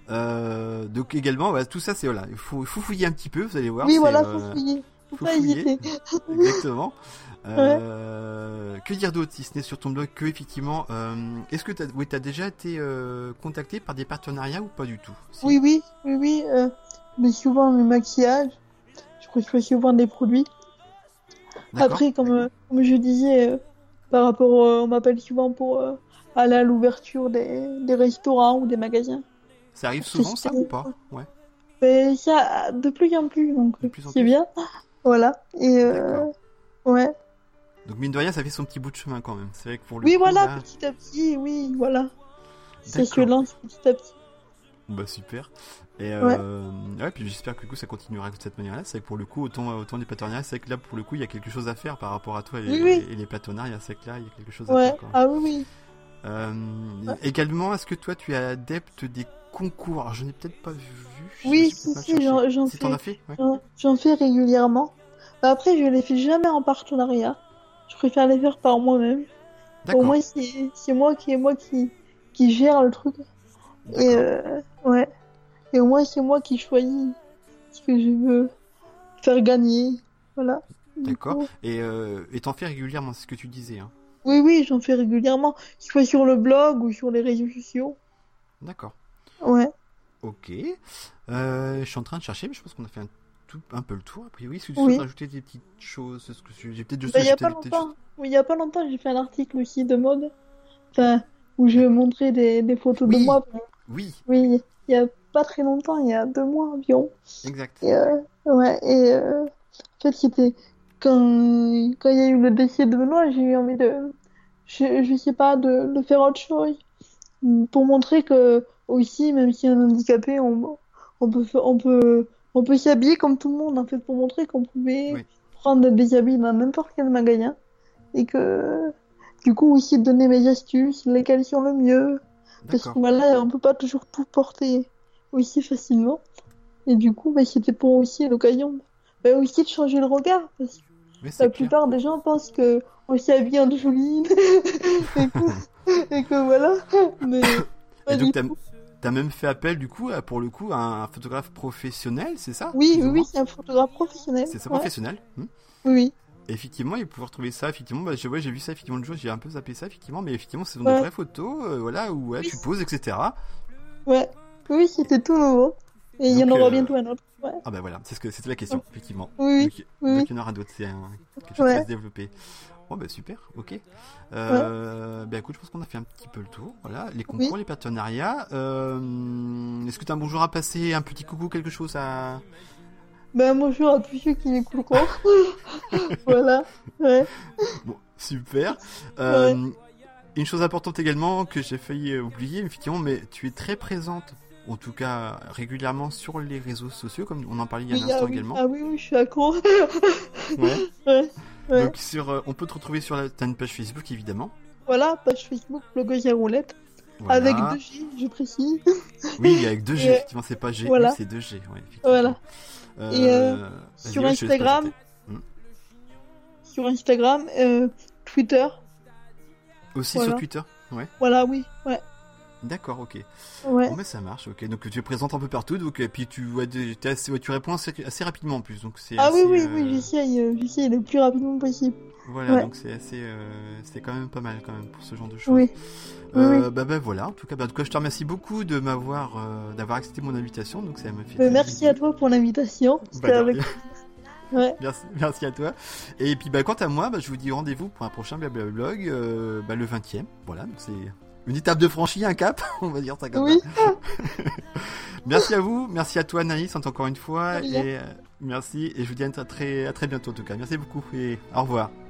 Euh, donc également, voilà, tout ça, c'est voilà, il faut, il faut fouiller un petit peu, vous allez voir. Oui, c'est, voilà, faut euh, fouiller. Faut faut pas fouiller, hésiter. exactement. Euh, que dire d'autre si ce n'est sur ton blog que effectivement, euh, est-ce que t'as, oui, t'as déjà été euh, contacté par des partenariats ou pas du tout? Si. Oui, oui, oui, oui. Euh, mais souvent le maquillage. Je reçois souvent des produits. D'accord. Après, comme, euh, comme je disais, euh, par rapport, au- on m'appelle souvent pour euh, aller à l'ouverture des, des restaurants ou des magasins. Ça arrive Pour souvent ça tester. ou pas? Ouais, Mais ça, de plus en plus, donc de euh, plus en c'est plus. bien. Voilà. Et euh, D'accord. ouais. Donc mine de rien, ça fait son petit bout de chemin quand même. C'est vrai que pour le Oui, coup, voilà, là... petit à petit, oui, voilà. Ça D'accord. se lance petit à petit. Bah super. Et euh... ouais. ouais, puis j'espère que du coup ça continuera de cette manière-là. C'est vrai que pour le coup, autant, autant des partenariats, c'est vrai que là pour le coup il y a quelque chose à faire par rapport à toi et, Oui, oui. et les partenariats. C'est vrai que là il y a quelque chose à Ouais, faire. Quoi. ah oui, oui. Euh... Ouais. Également, est-ce que toi tu es adepte des concours? Alors je n'ai peut-être pas vu. je Oui, me suis si, peut-être mal si, cherché. j'en, j'en Si t'en fais, as fait, ouais. j'en, j'en fais régulièrement. Bah, après, je les fais jamais en partenariat. Je préfère les faire par moi-même. Au D'accord. moins, c'est, c'est moi qui, moi qui, qui gère le truc. Et, D'accord. euh, ouais. Et au moins, c'est moi qui choisis ce que je veux faire gagner. Voilà. Du D'accord. coup, Et euh, et t'en fais régulièrement, c'est ce que tu disais. Hein. oui, oui, j'en fais régulièrement. Soit sur le blog ou sur les réseaux sociaux. D'accord. Ouais. Ok. Euh, je suis en train de chercher, mais je pense qu'on a fait un, tout, un peu le tour. A priori, est-ce que tu Oui. souhaites rajouter des petites choses? Est-ce que j'ai peut-être juste Bah, il y a j'ai pas peut-être- peut-être longtemps. Oui, il y a pas longtemps, j'ai fait un article aussi de mode. Enfin, où je montrais des, des photos de Oui. moi. Oui, Oui, il y a pas très longtemps, il y a deux mois environ. exact. Et, euh, ouais, et euh, en fait, c'était quand, quand il y a eu le décès de Benoît, j'ai eu envie de, je, je sais pas, de, de faire autre chose. Pour montrer que, aussi, même si on est handicapé, on, on peut, fa- on peut, on peut s'habiller comme tout le monde, en fait, pour montrer qu'on pouvait Oui. prendre des habits dans n'importe quel magasin. Et que, du coup, aussi donner mes astuces, lesquelles sont le mieux. Parce que D'accord. voilà, on peut pas toujours tout porter aussi facilement. Et du coup, bah, c'était pour aussi l'occasion, bah, aussi de changer le regard. Parce que Mais la c'est clair. plupart des gens pensent que on s'est habillé en jolie et que, et que voilà. Mais pas Et du donc, t'as, tout. t'as même fait appel, du coup, à, pour le coup, à un photographe professionnel, c'est ça? Oui, Plus oui, ou oui, moins c'est un photographe professionnel. C'est ça, Ouais. professionnel. Hmm. Oui, oui. Et effectivement, il pouvoir trouver ça, effectivement, bah, je- ouais, j'ai vu ça, effectivement, le jour, j'ai un peu zappé ça, effectivement, mais effectivement, ce sont Ouais. des vraies photos, euh, voilà, où ouais, Oui, tu poses, et cetera. Ouais. Oui, c'était tout nouveau. Et il y en Donc, aura euh, bientôt un autre. Ouais. ah bah voilà, c'est ce que c'était la question, effectivement. Oui, Donc, oui, donc oui. il y en aura d'autres, c'est un- quelque chose qui Ouais. va se développer. Bon bah super, ok. Euh, bah écoute, je pense qu'on a fait un petit peu le tour. Voilà, les concours, Oui. les partenariats. Euh, est-ce que tu as un bonjour à passer, un petit coucou, quelque chose à... Ben, bonjour à tous ceux qui m'écouteront. Voilà. Ouais. Bon, super. Euh, Une chose importante également que j'ai failli euh, oublier, effectivement, mais tu es très présente, en tout cas régulièrement sur les réseaux sociaux, comme on en parlait il y a un Oui, ah instant oui. également. Ah oui, oui, je suis accro. Ouais. Ouais. Ouais. Donc sur, euh, on peut te retrouver sur la, t'as une page Facebook évidemment. Voilà, page Facebook, blogueuse à roulette. Voilà. Avec deux G, je précise. Oui, avec deux G, Et, euh, effectivement, c'est pas G U, voilà. c'est deux G. Ouais, effectivement. Voilà. Euh, Et euh, vas-y, sur ouais, je te laisse Instagram, présenter. Hmm. sur Instagram, euh, Twitter. Aussi Voilà. sur Twitter. Ouais. Voilà, oui. Ouais. D'accord, ok. Ouais. Bon, mais ça marche, ok. Donc tu es présente un peu partout, donc et puis tu, ouais, t'es assez, ouais, tu réponds assez, assez rapidement en plus, donc c'est Ah assez, oui, oui, euh, oui, j'essaye, euh, j'essaye le plus rapidement possible. Voilà, Ouais. donc c'est assez, euh, c'est quand même pas mal quand même pour ce genre de choses. Oui. Euh, Oui, Bah, bah voilà. En tout cas, bah, en tout cas, je te remercie beaucoup de m'avoir, euh, d'avoir accepté mon invitation. Donc ça me fait. Euh, très merci plaisir. à toi pour l'invitation. Bah, C'était de avec. rien. Ouais. Merci, merci à toi. Et puis bah quant à moi, bah, je vous dis rendez-vous pour un prochain Blablablog, euh, bah, le vingtième. Voilà, donc c'est une étape de franchie, un cap, on va dire ça comme Oui. ça. Merci à vous, merci à toi Anaïs encore une fois, De rien. et euh, merci, et je vous dis à très, à très bientôt en tout cas. Merci beaucoup et au revoir.